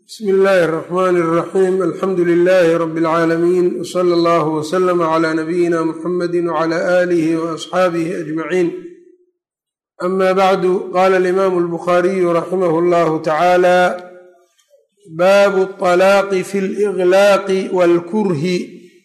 بسم الله الرحمن الرحيم الحمد لله رب العالمين وصلى الله وسلم على نبينا محمد وعلى آله وأصحابه أجمعين أما بعد قال الإمام البخاري رحمه الله تعالى باب الطلاق في الإغلاق والكره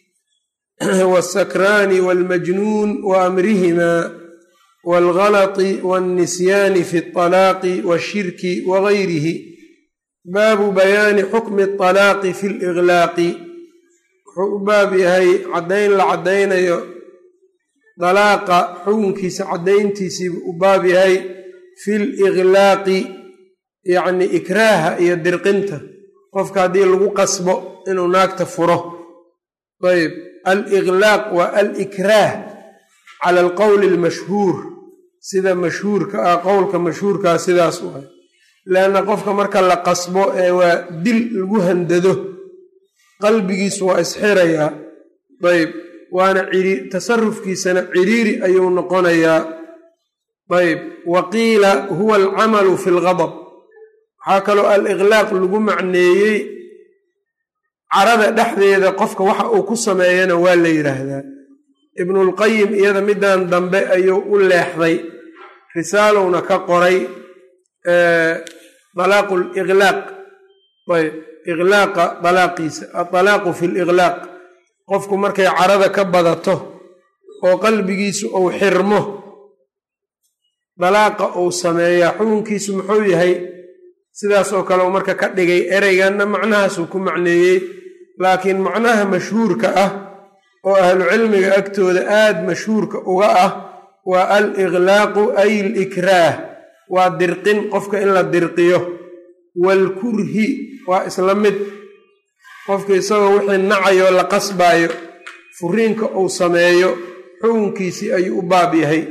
والسكران والمجنون وأمرهما والغلط والنسيان في الطلاق والشرك وغيره baabu bayaani xukmi اطalaaqi fi اliغlaaqi wuxuu u baab yahay caddayn la caddaynayo dalaaqa xukunkiisa caddayntiisiibu u baab yahay fi liغlaaqi yacni ikraaha iyo dirqinta qofka haddii lagu qasbo inuu naagta furo. ayb aliغlaaq waa alikraah cala alqowli اlmashhuur sida mashhuurka ah qowlka mashhuurkaa sidaas u ah leanna qofka marka la qasbo ee waa dil lagu handado qalbigiisu waa isxirayaa. ayb waana tasarufkiisana ciriiri ayuu noqonayaa. ayb wa qiila huwa alcamalu fi lgadab waxaa kaloo aliqlaaq lagu macneeyey carada dhexdeeda qofka waxa uu ku sameeyana waa la yidhaahdaa. ibnulqayim iyada midan dambe ayuu u leexday risaalowna ka qoray alaaqu liqlaaq. ayb iqlaaqa dalaaqiisa aalaaqu fi liqlaaq qofku markay carada ka badato oo qalbigiisu uu xirmo dalaaqa uu sameeyaa xukunkiisu muxuu yahay sidaas oo kale uu marka ka dhigay ereyganna macnahaasuu ku macneeyey laakiin macnaha mashhuurka ah oo ahlucilmiga agtooda aada mashhuurka uga ah waa aliqlaaqu ay alikraah waa dirqin qofka in la dirqiyo. waalkurhi waa isla mid qofka isagoo wixii nacayoo la qasbaayo furiinka uu sameeyo xukunkiisii ayuu u baab yahay.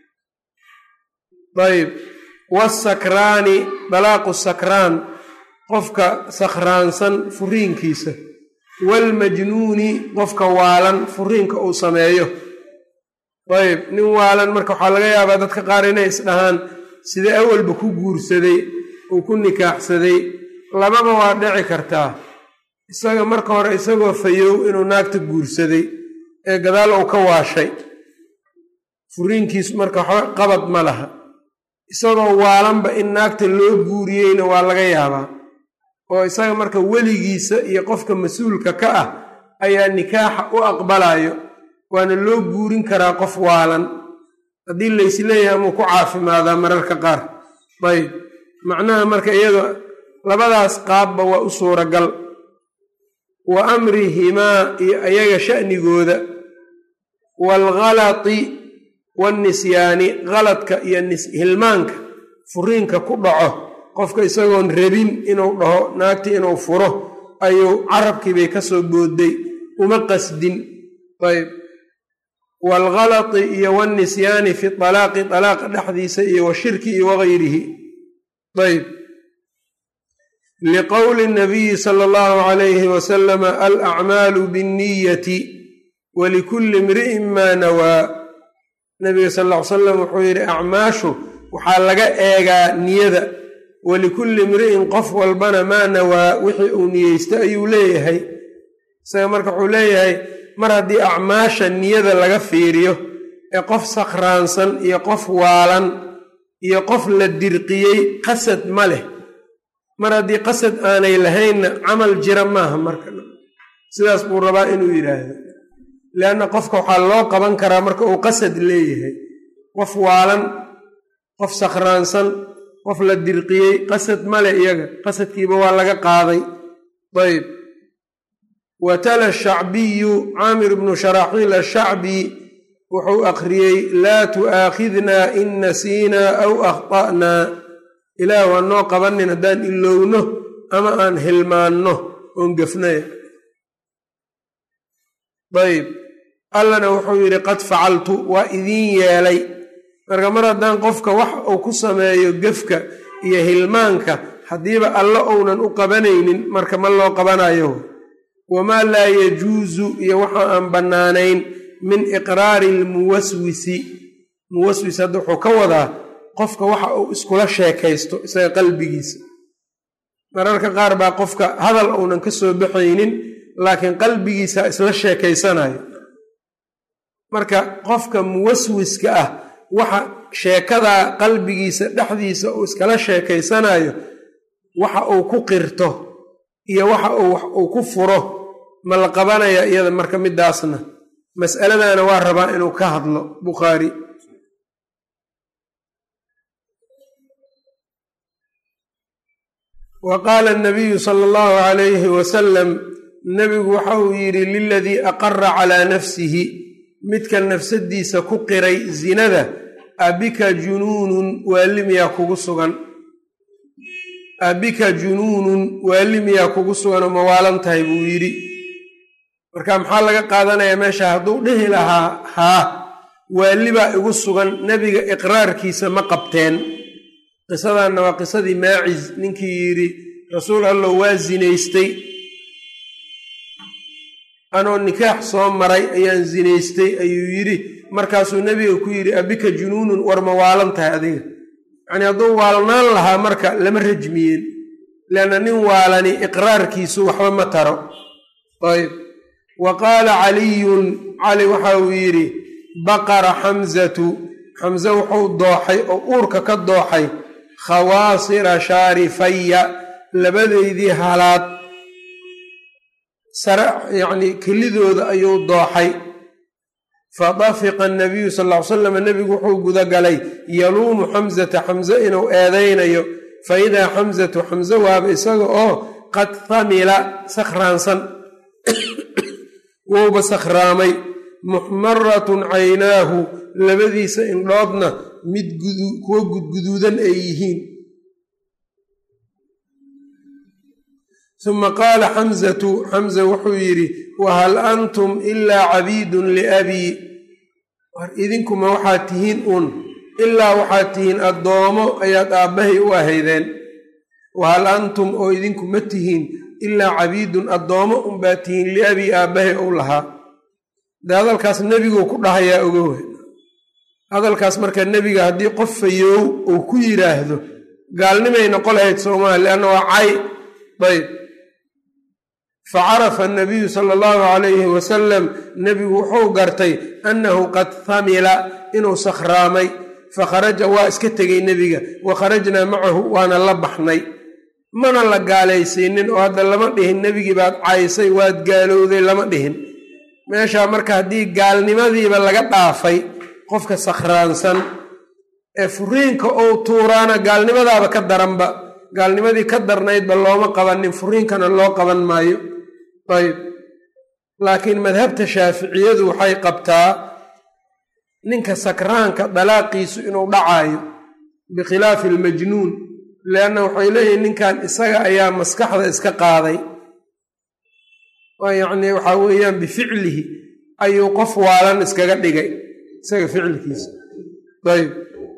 ayb wasakraani dalaaqu sakraan qofka sakhraansan furiinkiisa. waalmajnuuni qofka waalan furiinka uu sameeyo. ayb nin waalan marka waxaa laga yaabaa dadka qaar inay isdhahaan sidee awalba ku guursaday uu ku nikaaxsaday lababa waa dhici kartaa isaga marka hore isagoo fayow inuu naagta guursaday ee gadaal uu ka waashay furiinkiisu marka waxba qabad ma laha. isagoo waalanba in naagta loo guuriyeyna waa laga yaabaa oo isaga marka weligiisa iyo qofka mas-uulka ka ah ayaa nikaaxa u aqbalayo waana loo guurin karaa qof waalan haddii laysleeyahay amuu ku caafimaadaa mararka qaar. ayb macnaha marka iyado labadaas qaabba waa u suuragal. wa amrihimaa iyo ayaga sha'nigooda waalghalati waannisyaani qaladka iyo hilmaanka furiinka ku dhaco qofka isagoon rabin inuu dhaho naagti inuu furo ayuu carabkiibay ka soo boodday uma qasdin. ayb waalgalati iyo waannisyaani fi talaaqi talaaqa dhexdiisa iyo washirki iyo wagayrihi. ayb liqowli nabiyi sala allahu calayhi wasalama alacmaalu binniyati walikulli imri'in maa nawaa. nabiga sal ll ly salam wuxuu yidhi acmaashu waxaa laga eegaa niyada walikulli imri'in qof walbana maa nawaa wixii uu niyeysta ayuu leeyahay. isaga marka wuxuu leeyahay mar haddii acmaasha niyada laga fiiriyo ee qof sakhraansan iyo qof waalan iyo qof la dirqiyey qasad ma leh mar haddii qasad aanay lahaynna camal jira maaha marka sidaas buu rabaa inuu yidhaahdo leanna qofka waxaa loo qaban karaa marka uu qasad leeyahay. qof waalan qof sakhraansan qof la dirqiyey qasad ma leh iyaga qasadkiiba waa laga qaaday. ayb watala shacbiyu caamir bnu sharaaxiil ashacbi wuxuu akhriyey laa tu'aakhidnaa in nasiinaa aw akhta'naa ilaah waa noo qabanin haddaan ilowno ama aan hilmaanno oon gafnaya. ayb allana wuxuu yidhi qad facaltu waa idiin yeelay marka mar haddaan qofka wax uu ku sameeyo gefka iyo hilmaanka haddiiba alla ounan u qabanaynin marka ma loo qabanayo. wamaa laa yajuusu iyo waxa aan bannaanayn min iqraari almuwaswisi muwaswis hadda wuxuu ka wadaa qofka waxa uu iskula sheekaysto isaga qalbigiisa mararka qaar baa qofka hadal uunan ka soo baxaynin laakiin qalbigiisa isla sheekaysanayo. marka qofka muwaswiska ah waxa sheekadaa qalbigiisa dhexdiisa uu iskala sheekaysanayo waxa uu ku qirto iyo waxa uu ku furo ma la qabanaya iyada marka midaasna mas'aladana waa rabaa inuu ka hadlo Bukhaari. wa qaala الnabiyu sala اllahu calayhi wasalam nebigu waxa uu yidhi liladii aqara calaa nafsihi midka nafsadiisa ku qiray zinada abika junuunun waali miyaa kugu sugan abika junuunun waali miyaa kugu sugan oo mawaalan tahay buu yidhi. marka maxaa laga qaadanayaa meesha hadduu dhihi lahaa haa waali baa igu sugan nebiga iqraarkiisa ma qabteen. qisadanna waa qisadii maaciz ninkii yidhi rasuul allow waa zinaystay anoo nikaax soo maray ayaan zinaystay ayuu yidhi. markaasuu nebiga ku yidhi abika junuunun war ma waalan tahay adiga. yacnii hadduu waalnaan lahaa marka lama rajmiyeen leanna nin waalani iqraarkiisu waxba ma taro. ayb wa qaala caliyun cali waxa uu yidhi baqara xamzatu xamse wuxuu dooxay oo uurka ka dooxay khawaasira shaarifaya labadeydii halaad sare yacnii kelidooda ayuu dooxay. fadafiqa annabiyu sal ll ly slam nebigu wuxuu gudagalay yaluumu xamsata xamse inuu eedaynayo faidaa xamsatu xamse waaba isaga oo qad hamila sakhraansan wouba sakhraamay muxmaratun caynaahu labadiisa indhoodna mid kuwo gudguduudan ay yihiin. uma qaala xamsatu xamse wuxuu yidhi wahal antum ilaa cabiidun liabii war idinkuma waxaad tihiin ilaa waxaad tihiin addoomo ayaad aabbahay u ahaydeen. wahal antum oo idinku ma tihiin ilaa cabiidun addoomo unbaad tihiin liabii aabbahay ou lahaa. de hadalkaas nebiguu ku dhahayaa ogowe hadalkaas marka nebiga haddii qof fayoow uu ku yidhaahdo gaalnimay noqo lahayd soomaha lianna waa cay. ayb facarafa annabiyu sala allahu calayhi wasalam nebigu wuxuu gartay annahu qad hamila inuu sakhraamay fakharaja waa iska tegay nebiga wa kharajnaa macahu waana la baxnay. mana la gaalaysiinin oo hadda lama dhihin nebigii baad caysay waad gaalowday lama dhihin. meeshaa marka haddii gaalnimadiiba laga dhaafay qofka sakhraansan ee furiinka ou tuuraana gaalnimadaaba ka daranba gaalnimadii ka darnaydba looma qabanin furiinkana loo qaban maayo. ayb laakiin madhabta shaaficiyadu waxay qabtaa ninka sakraanka dalaaqiisu inuu dhacaayo bikhilaafi almajnuun leanna waxay leeyihin ninkan isaga ayaa maskaxda iska qaaday yacnii waxaa weeyaan bificlihi ayuu qof waalan iskaga dhigay isaga ficilkiisa. ayb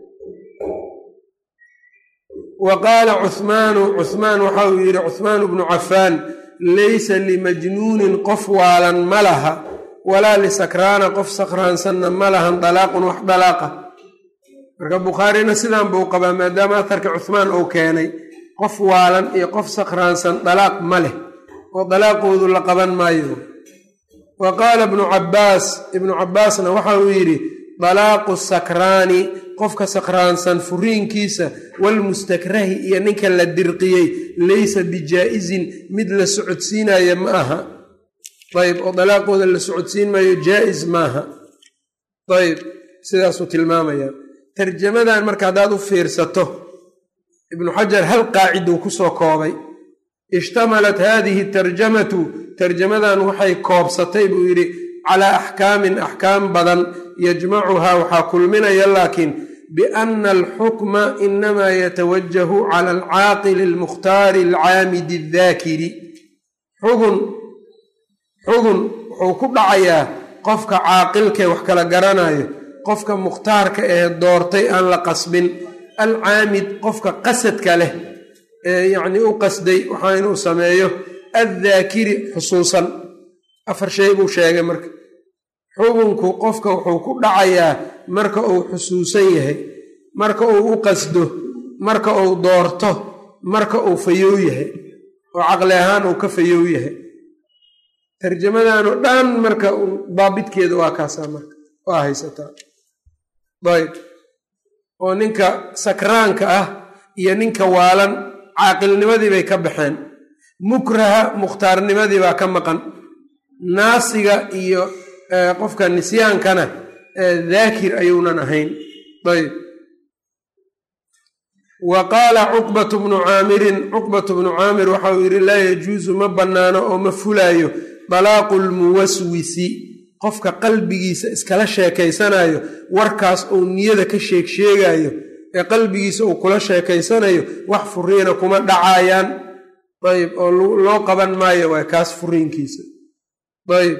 wa qaala cuhmaanu cuhmaan waxa uu yidhi cuhmaan bnu cafaan laysa limajnuunin qof waalan ma laha walaa lisakraana qof sakraansanna ma lahan dalaaqun wax dalaaqa. marka bukhaarina sidaan buu qabaa maadaama aharka cuhmaan uu keenay qof waalan iyo qof sakraansan dalaaq ma leh oo dalaaqoodu la qaban maayo. wa qaala ibnu cabbaasna waxa uu yidhi dalaaqu sakraani qofka sakraansan furiinkiisa walmustakrahi iyo ninka la dirqiyey laysa bijaa'izin mid la socodsiinaya ma aha. ayb oo dalaaqooda la socodsiin maayo jaa-is maaha. ayb sidaasuu tilmaamayaa. tarjamadan marka haddaad u fiirsato ibnu xajar hal qaaciduu ku soo koobay. ishtamalat haadihi tarjamatu tarjamadan waxay koobsatay buu yidhi calaa axkaamin axkaam badan yajmacuhaa waxaa kulminaya laakiin biana alxukma inamaa yatawajahu cala alcaaqili almukhtaari alcaamidi addaakiri. xugun wuxuu ku dhacayaa qofka caaqilkae wax kala garanayo qofka mukhtaarka ee doortay aan la qasbin alcaamid qofka qasadka leh ee yacnii u qasday waxaa inuu sameeyo addaakiri xusuusan. 4 shay buu sheegay marka xukunku qofka wuxuu ku dhacayaa marka uu xusuusan yahay marka uu u qasdo marka uu doorto marka uu fayoow yahay. oo caqli ahaan uu ka fayow yahay. tarjamadaanoo dhan marka daabidkeeda waa kaasaa marka waa haysataa. ayb oo ninka sakraanka ah iyo ninka waalan caaqilnimadii bay ka baxeen, mukraha mukhtaarnimadii baa ka maqan, naasiga iyo qofka nisyaankana daakir ayuunan ahayn. ayb wa qaala cuqbatu bnu caamirin, cuqbatu bnu caamir waxa uu yidhi laa yajuusu ma bannaano oo ma fulaayo dalaaqu lmuwaswisi, qofka qalbigiisa iskala sheekaysanayo warkaas uu niyada ka sheegsheegayo ee qalbigiisa uu kula sheekaysanayo wax furiina kuma dhacaayaan. ayb oo loo qaban maayo waa kaas furiinkiisa. ayb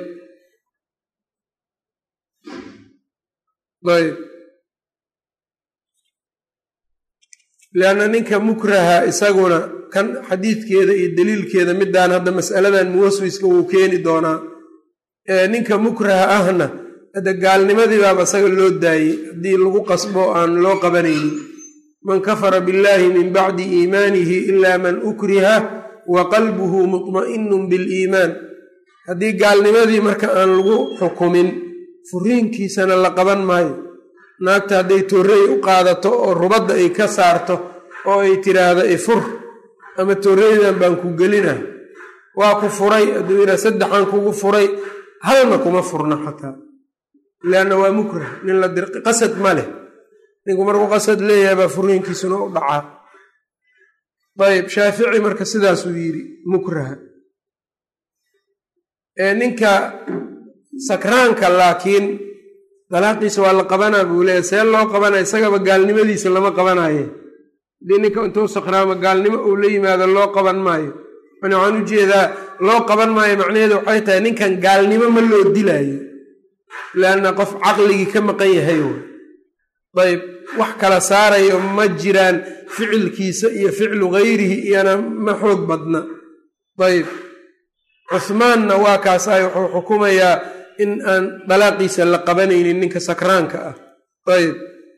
lianna ninka mukraha isaguna kan xadiidkeeda iyo daliilkeeda midaan hadda mas'aladan muwaswiska wuu keeni doonaa. ninka mukraha ahna hadda gaalnimadii baaba isaga loo daayey haddii lagu qasbo aan loo qabanaynin. man kafara billahi min bacdi iimaanihi ila man ukriha wa qalbuhu mutma'inun biliimaan. haddii gaalnimadii marka aan lagu xukumin furiinkiisana la qaban maayo. naagta hadday torrey u qaadato oo rubadda ay ka saarto oo ay tiraahdo ifur ama torreydan baan ku gelina, waa ku furay hadduu yidhaha saddexaan kugu furay, halna kuma furna xataa, leanna waa mukrah, nin la dirqi qasad ma leh. ninku markuu qasad leeyahay baa furiinkiisuna u dhacaa. ayb shaafici marka sidaasuu yidhi mukraha. ninka sakraanka laakiin dalaaqiisa waa la qabanaa buu leeyahy. see loo qabanaya? isagaba gaalnimadiisa lama qabanaye. haddii ninka intuu sakraamo gaalnimo uu la yimaado loo qaban maayo. yani waxaan u jeedaa loo qaban maayo macnaheedu waxay tahay ninkan gaalnimo ma loo dilaayo, leanna qof caqligii ka maqan yahay. ayb wax kala saarayo ma jiraan, ficilkiisa iyo ficlu gayrihi iyana ma xoog badna. ayb cuhmaanna waa kaasaay wuxuu xukumayaa in aan dalaaqiisa la qabanaynin ninka sakraanka ah. ayb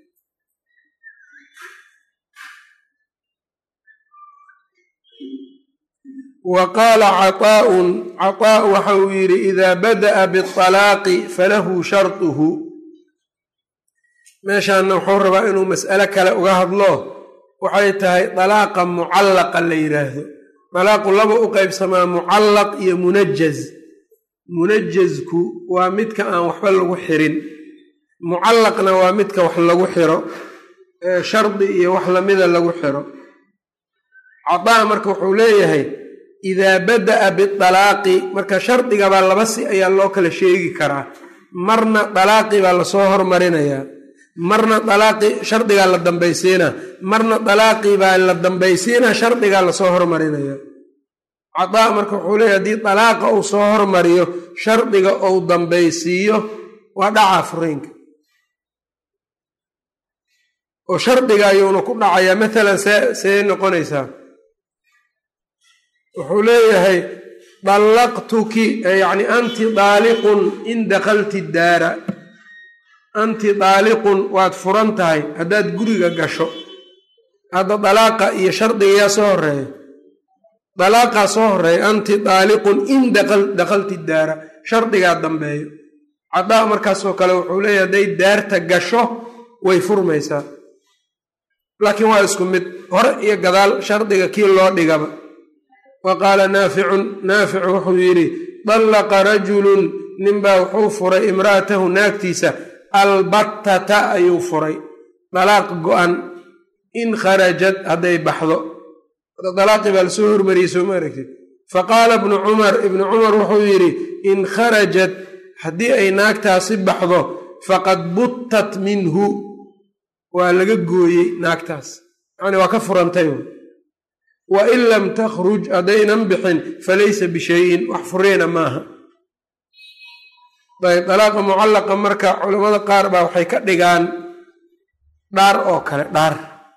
wa qaala caطaa'un, caطaa' waxa uu yidhi idaa bada'a biطalaaqi falahu sharطuhu. meeshaanna wuxuu rabaa inuu mas'alo kale uga hadlo, waxay tahay dalaaqa mucallaqa la yidhaahdo. dalaaqu laba u qaybsamaa, mucallaq iyo munajaz. munajazku waa midka aan waxba lagu xirin, mucallaqna waa midka wax lagu xiro, shardi iyo wax lamida lagu xiro. cadaa marka wuxuu leeyahay idaa bada'a bialaaqi, marka shardigabaa laba si ayaa loo kala sheegi karaa. marna dalaaqi baa lasoo hormarinayaa, marna dalaaqi shardigaa la dambaysiinaa, marna dalaaqi baa la dambaysiinaa, shardigaa lasoo hormarinayaa. cadaa marka wuxuu leeyahay haddii dalaaqa uu soo hormariyo shardiga uu dambaysiiyo waa dhacaa furiinka, oo shardiga ayuuna ku dhacayaa. maalan see noqonaysaa? wuxuu leeyahay dallaqtuki, yacni anti daaliqun in dakalti daara. anti daaliqun waad furan tahay haddaad guriga gasho. hadda dalaaqa iyo shardiga yaa soo horeeya? dalaaqaa soo horeeya. anti daaliqun in dakalti daara, shardigaa dambeeyo. cadaa markaasoo kale wuxuu leeyahay hadday daarta gasho way furmaysaa, laakiin waa isku mid, hore iyo gadaal shardiga kii loo dhigaba. wa qaala naaficun, naaficu wuxuu yidhi dallaqa rajulun, ninbaa wuxuu furay imra'atahu, naagtiisa, albattata ayuu furay, dalaaq go-an, in kharajad hadday baxdo. dalaaqi baa lasoo hormariyey, soo ma aragtid? faqaala ibnu cumar, ibnu cumar wuxuu yidhi in kharajat, haddii ay naagtaasi baxdo, faqad buttat minhu, waa laga gooyey naagtaas, yacni waa ka furantay. wa in lam takhruj, haddaynan bixin, falaysa bishayin, wax furiina maaha. ayb dalaaqa mucallaqa marka culammada qaar baa waxay ka dhigaan dhaar oo kale, dhaar.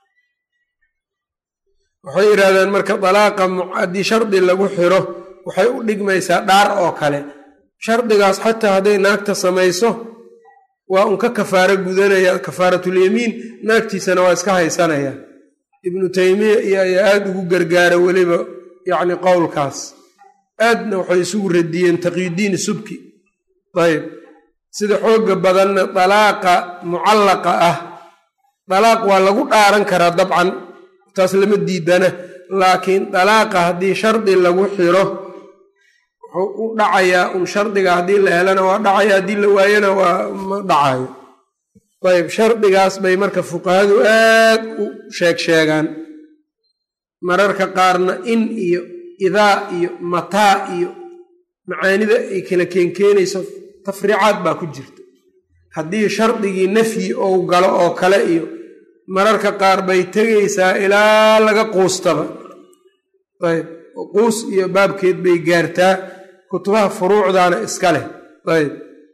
waxay yidhahdeen marka dalaaqa haddii shardi lagu xiro waxay u dhigmaysaa dhaar oo kale. shardigaas xataa hadday naagta samayso waa un ka kafaaro gudanaya, kafaaratulyamiin, naagtiisana waa iska haysanaya. ibnu taymiya iyo ayaa aada ugu gargaara weliba yacni qowlkaas aadna waxay isugu radiyeen taqiyudiin subki ayb sida xooga badanna dalaaqa mucallaqa ah dalaaq waa lagu dhaaran karaa dabcan taas lama diidana laakiin dalaaqa haddii shardi lagu xiro wuxuu u dhacayaa shardiga haddii la helana waa dhacaya haddii la waayana waa ma dhacayo ayb shardigaas bay marka fuqahadu aad u sheegaan mararka qaarna in iyo idaa iyo mataa iyo macaanida ay kala keenkeenayso tafriicaad baa ku jirta haddii shardigii nafyi ou galo oo kale iyo mararka qaar bay tegaysaa ilaa laga quustaba ayb quus iyo baabkeed bay gaartaa kutubaha furuucdaana iska leh ayb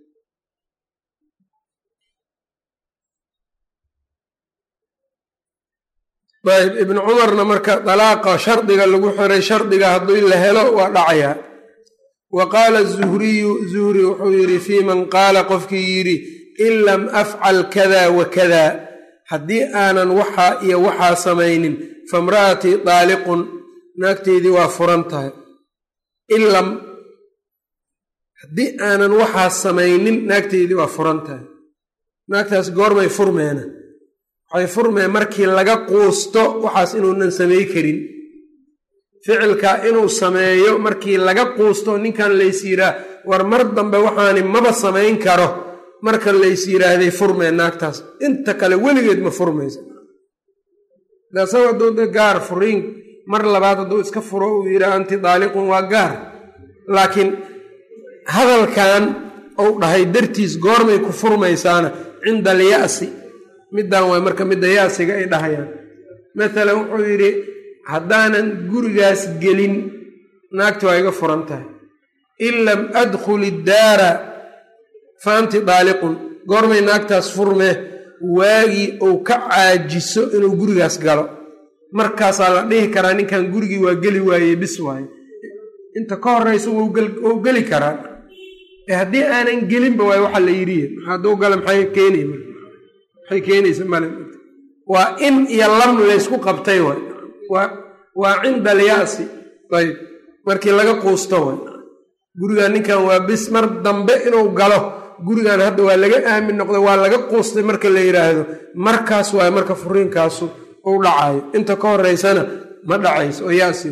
ayb ibnu cumarna marka dalaaqa shardiga lagu xiray shardiga haddii la helo waa dhacayaa wa qaala zuhriyu zuhri wuxuu yidhi fii man qaala qofkii yidhi in lam afcal kada wa kada haddii aanan waxaa iyo waxaa samaynin famra'atii daaliqun naagteydii waa furan tahay ilam haddii aanan waxaa samaynin naagteydii waa furan tahay naagtaas goormay furmeena waxay furmeen markii laga quusto waxaas inuunan samay karin ficilka inuu sameeyo markii laga quusto ninkan lays yiraa war mar dambe waxaani maba samayn karo marka lays yiraahday furmeen naagtaas inta kale weligeed ma furmaysa daasaba hadduu gaar furiin mar labaad hadduu iska furo uu yidhaa anti daaliqun waa gaar laakiin hadalkan ou dhahay dartiis goormay ku furmaysaana cinda alya'si middan waa marka midda yaasiga ay dhahayaan maalan wuxuu yidhi haddaanan gurigaas gelin naagti waa iga furan tahay in lam adkhul iddaara fa anti daaliqun goormay naagtaas furmee waagii uu ka caajiso inuu gurigaas galo markaasaa la dhihi karaa ninkan gurigii waa geli waayey bis waaye inta ka horraysa wuu geli karaa haddii aanan gelinba waay waxaa la yidhi hadduu gala maxay keenaysa male waa in iyo lam laysku qabtay waay waa cinda alya'si ayb markii laga quusto waay gurigan ninkan waa bis mar dambe inuu galo gurigan hadda waa laga aamin noqday waa laga quustay marka la yidhaahdo markaas waay marka furiinkaasu uu dhacayo inta ka horeysana ma dhacayso oo yaasi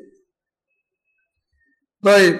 ayb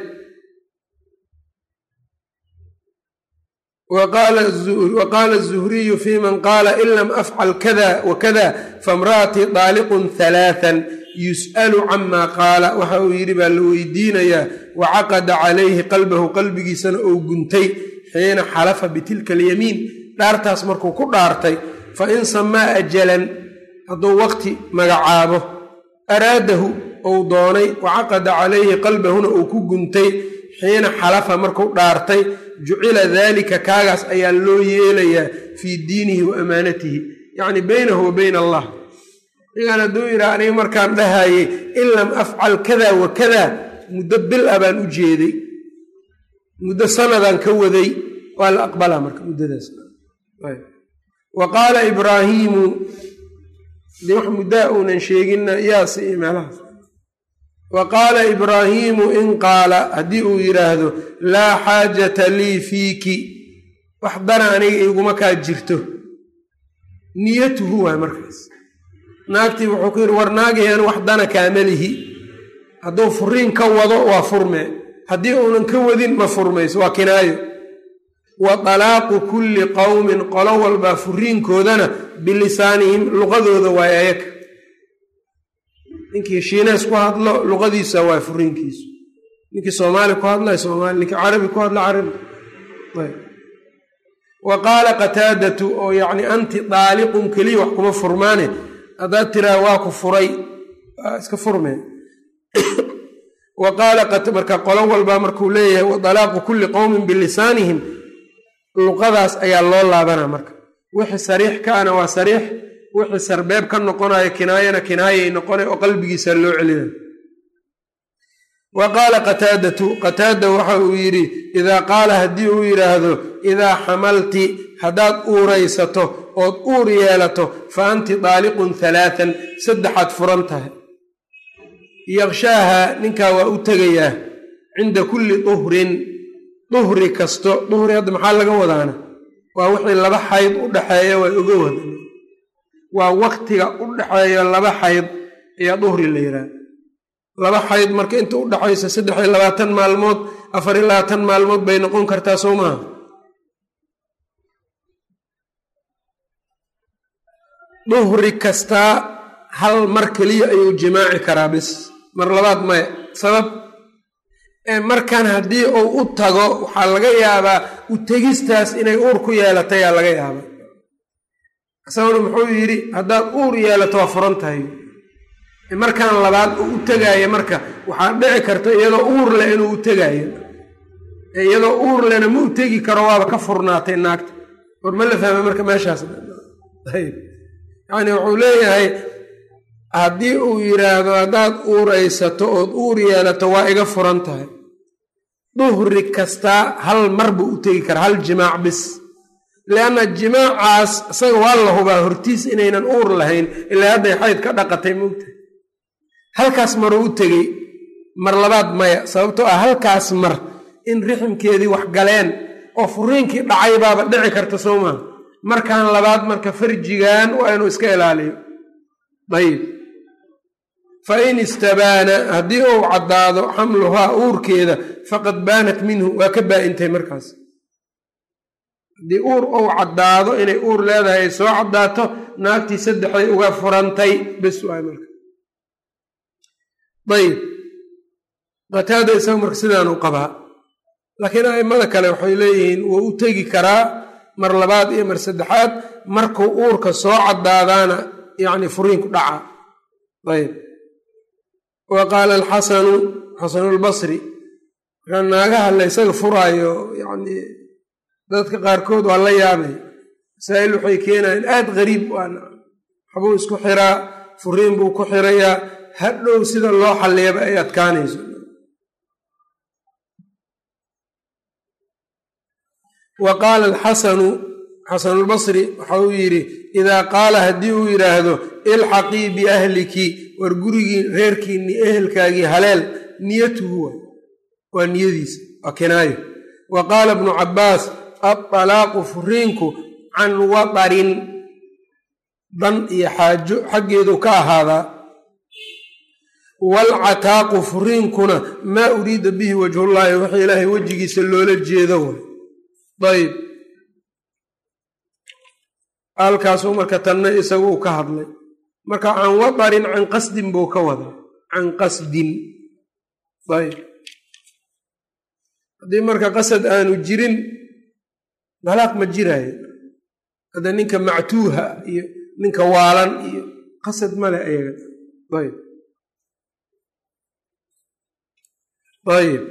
waqaala الzuhriyu fi man qaala in lam afcal kada wakada famra'atii daaliqun halaathan yus'alu cama qaala waxa uu yidhi baa la weydiinayaa wacaqada calayhi qalbahu qalbigiisana ou guntay xiina xalafa bitilka alyamiin dhaartaas markuu ku dhaartay fain samaa ajalan hadduu waqti magacaabo araadahu ou doonay wacaqada calayhi qalbahuna uu ku guntay xiina xalafa markuu dhaartay jucila daalika kaagaas ayaa loo yeelayaa fii diinihi wa amaanatihi yacni baynahu wa bayna allah ninkan hadduu yidhaha aniga markaan dhahayey in lam afcal kada wa kada muddo bil a baan u jeeday muddo sanadaan ka waday waa la aqbalaa marka muddadaas wa qaala ibraahiimu dee wax muddaa uunan sheeginna yaasi iyo meelahaas wa qaala ibraahiimu in qaala haddii uu yidhaahdo laa xaajata lii fiiki wax dana aniga iguma kaa jirto niyatuhu waay markaas naagtii wuxuu ku yidhi war naagayaan wax dana kaamalihi hadduu furiin ka wado waa furmee haddii uunan ka wadin ma furmayso waa kinaayo wa talaaqu kulli qowmin qolo walbaa furiinkoodana bilisaanihim luqadooda waay ayaka ninkii shiinees ku hadlo luqadiisa waa furiinkiisu ninkii soomaali ku hadla soomaali ninkii carabi ku hadla carabi wa qaala qataadatu oo yacni anti daaliqun keliya wax kuma furmaane haddaad tiraa waa ku furay waa iska furmeen wa qaala marka qolo walbaa markuu leeyahay wa talaaqu kulli qowmin bilisaanihim luqadaas ayaa loo laabanaa marka wixii sariix kaana waa sariix wixii sarbeeb ka noqonayo kinaayana kinaayay noqonay oo qalbigiisa loo celina wa qaala qataadatu qataada waxa uu yidhi idaa qaala haddii uu yidhaahdo idaa xamalti haddaad uuraysato ood uur yeelato fa anti daaliqun halaathan saddexaad furan tahay yaqshaaha ninkaa waa u tegayaa cinda kulli duhrin duhri kasto duhri hadda maxaa laga wadaana waa wixii laba xayd u dhaxeeya waa oga wada waa waqtiga u dhaxeeya laba xayd ayaa duhri la yidhaha laba xayd marka inta u dhaxaysa 23 maalmood 24 maalmood bay noqon kartaa soo maaha duhri kastaa hal mar keliya ayuu jimaaci karaa bis mar labaad maya sabab markan haddii uu u tago waxaa laga yaabaa u tegistaas inay uur ku yeelatay aa laga yaabaa isaguna muxuu yidhi haddaad uur yeelato waa furan tahay markan labaad uu u tegaayo marka waxaa dhici karta iyadoo uur leh inuu u tegaayo iyadoo uur lehna ma u tegi karo waaba ka furnaatay naagta war ma la fahma marka meeshaas yacni wuxuu leeyahay haddii uu yidhaahdo haddaad uuraysato ood uur yeelato waa iga furan tahay duhri kastaa hal mar buu u tegi karaa hal jimaac bis lianna jimaacaas isaga waa la hubaa hortiis inaynan uur lahayn ilaa hadday xayd ka dhaqatay moogtahay halkaas maruu u tegey mar labaad maya sababtoo ah halkaas mar in riximkeedii wax galeen oo furiinkii dhacay baaba dhici karta soo maaha markaan labaad marka farjigan waa inuu iska ilaaliyo dayib fa in istabaana haddii uu caddaado xamluhaa uurkeeda faqad baanat minhu waa ka baa-intay markaas haddii uur uu caddaado inay uur leedahay ay soo caddaato naagtii saddexday uga furantay bes waay marka dayib qataada isaga marka sidaanuu qabaa laakiin a'immada kale waxay leeyihiin wuu u tegi karaa mar labaad iyo mar saddexaad markuu uurka soo caddaadaana yacni furiinku dhaca ayb wa qaala alxasanu xasanulbasri markaa naagaha la ysaga furaayo yacni dadka qaarkood waa la yaabay masaa'il waxay keenayaan aad qariib waana waxbuu isku xiraa furiin buu ku xirayaa hadhow sida loo xalliyaba ay adkaanayso wa qaala alxasanu xasanulbasri waxa uu yidhi idaa qaala haddii uu yidhaahdo ilxaqii biahliki war gurigii reerkiinni ehelkaagii haleel niyatuhu waa niyadiisa waa kinaayo wa qaala ibnu cabbaas aalaaqu furiinku can wadarin dan iyo xaajo xaggeedu ka ahaadaa waalcataaqu furiinkuna maa uriida bihi wajhullaahi waxa ilaahay wejigiisa loola jeedo way ayb halkaasuu marka tanna isagu uu ka hadlay marka can wadarin can qasdin buu ka wadaa can qasdin ayb haddii marka qasad aanu jirin dalaaq ma jiraayo hadda ninka mactuuha iyo ninka waalan iyo qasad male ayaga ayb ayb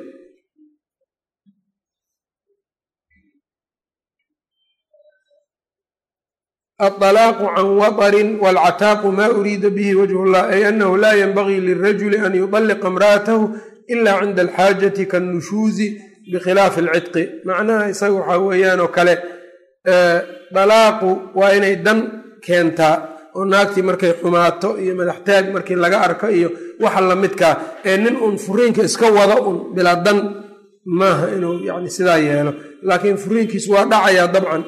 aalaaqu can wadarin waalcataaqu maa uriida bihi wajhu llah ay annahu laa yanbagii lirajuli an yuطalliqa imra'atahu ila cinda alxaajati kaannushuuzi bikhilaafi alcidqi macnaha isaga waxaa weeyaan oo kale dalaaqu waa inay dan keentaa oo naagtii markay xumaato iyo madaxtaag markii laga arko iyo waxa lamidkaa ee nin uun furiinka iska wada un bilaa dan maaha inuu yani sidaa yeelo laakiin furiinkiis waa dhacayaa dabcan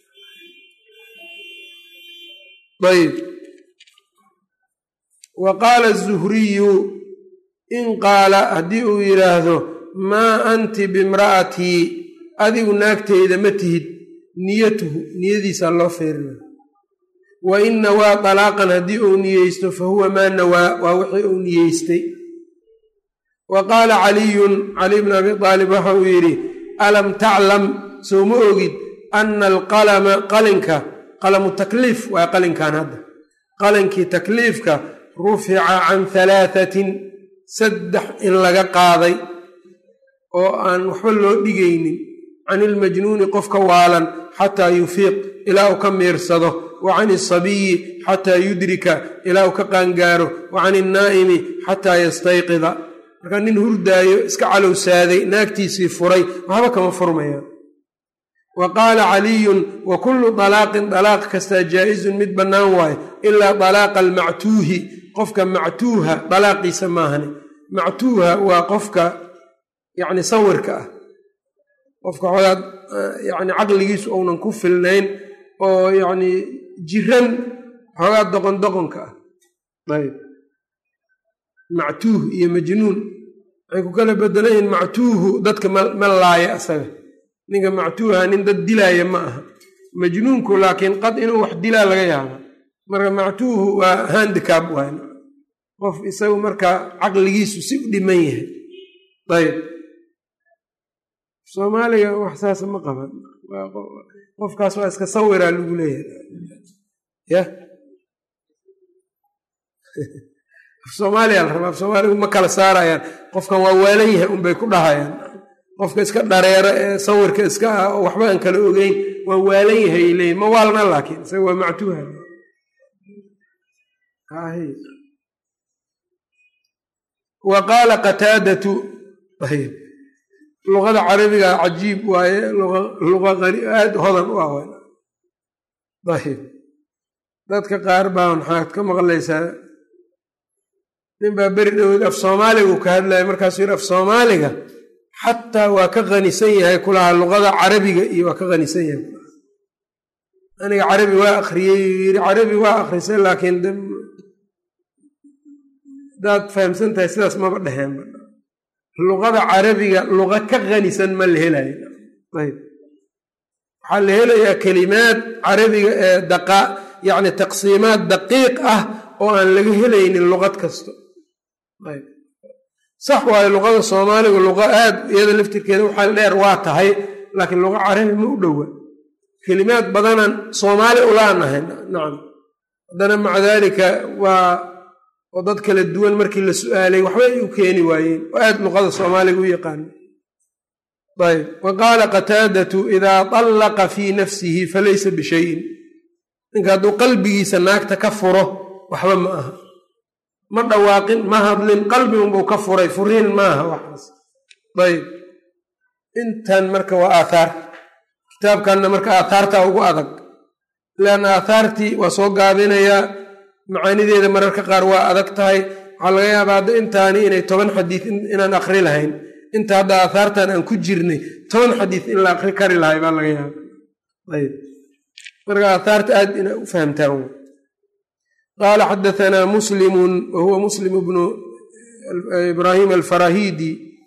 ayb wa qaala azuhriyu in qaala haddii uu yidhaahdo maa anti bimra'atii adigu naagtayda ma tihid niyatuhu niyadiisaa loo feerinaya wa in nawaa talaaqan haddii uu niyeysto fa huwa maa nawaa waa wixii uu niyeystay wa qaala caliyun cali bn abi aalib waxa uu yidhi alam taclam sow ma ogid ana alqalama qalinka qalamu takliif waa qalinkan hadda qalankii takliifka rufica can 3 3 in laga qaaday oo aan waxba loo dhigaynin can ilmajnuuni qofka waalan xataa yufiiq ilaa uu ka miirsado wa can isabiyi xataa yudrika ilaa uu ka qaangaaro wa can innaa'imi xataa yastayqida markaa nin hurdaayo iska calowsaaday naagtiisii furay waxba kama furmayaan wa qaala caliyun wa kullu dalaaqin dalaaq kastaa jaa'izun mid bannaan waaye ilaa dalaaqa almactuuhi qofka mactuuha dalaaqiisa maahane mactuuha waa qofka yacni sawirka ah qofka xoogaad yacni caqligiisu uunan ku filnayn oo yacni jiran xoogaad doqondoqonka ah ayb mactuuh iyo majnuun waxay ku kala bedelayiin mactuuhu dadka ma laaya asaga ninka mactuuha nin dad dilaaya ma aha majnuunku laakiin qad inuu wax dilaa laga yaaba marka mactuuhu waa handicab waay qof isagu markaa caqligiisu si u dhiman yahay ayb soomaaliga wax saasa ma qaban qofkaas waa iska sawiraa lagu leeyahay ya soomaaliya la rabaa soomaaligu ma kala saarayaan qofkan waa waalan yahay unbay ku dhahayaan qofka iska dhareera ee sawirka iska ah oo waxba aan kala ogeyn waa waalan yahay leeyihin ma waalna laakiin isaga waa mactuuha wa qaala qataadatu luqada carabiga cajiib waaye luqa aada hodan u ah ayb dadka qaar baa maxaad ka maqlaysaa nin baa beri dhawood af soomaaliga uu ka hadlaya markaasuu yidhi af soomaaliga xataa waa ka qanisan yahay kulahaa luqada carabiga iyo waa ka qanisan yahay aniga carabi waa akriyey yidhi carabi waa akrisay laakiin hadaad fahamsan tahay sidaas maba dheheenba luqada carabiga luqa ka qanisan ma la helayo ayb waxaa la helayaa kelimaad carabiga ee yacni taqsiimaad daqiiq ah oo aan laga helaynin luqad kasto ayb sax waayo luqada soomaaliga luqa aad iyada laftirkeeda waxaa dheer waa tahay laakiin luqa carabi ma u dhowa kelimaad badanaan soomaali ulaanahay nacam haddana maca daalika waa oo dad kala duwan markii la su'aalay waxba ay u keeni waayeen oo aad luqada soomaaliga u yaqaana ayb wa qaala qataadatu idaa طallaqa fii nafsihi falaysa bishayin ninka hadduu qalbigiisa naagta ka furo waxba ma aha ma dhawaaqin ma hadlin qalbi unbuu ka furay furiin maaha waxaas ayb intan marka waa aathaar kitaabkanna marka aathaartaa ugu adag leanna aathaartii waa soo gaabinayaa macaanideeda mararka qaar waa adag tahay waxaa laga yaabaa hadda intaani inay 10 xadiid inaan akri lahayn inta hadda aathaartan aan ku jirnay 10 xadiid in la akri kari lahay baa laga yaaba ayb marka aathaarta aad inaa u fahamtaan qaala xadaanaa muslimu wa huwa muslim bnu ibraahim alfarahidi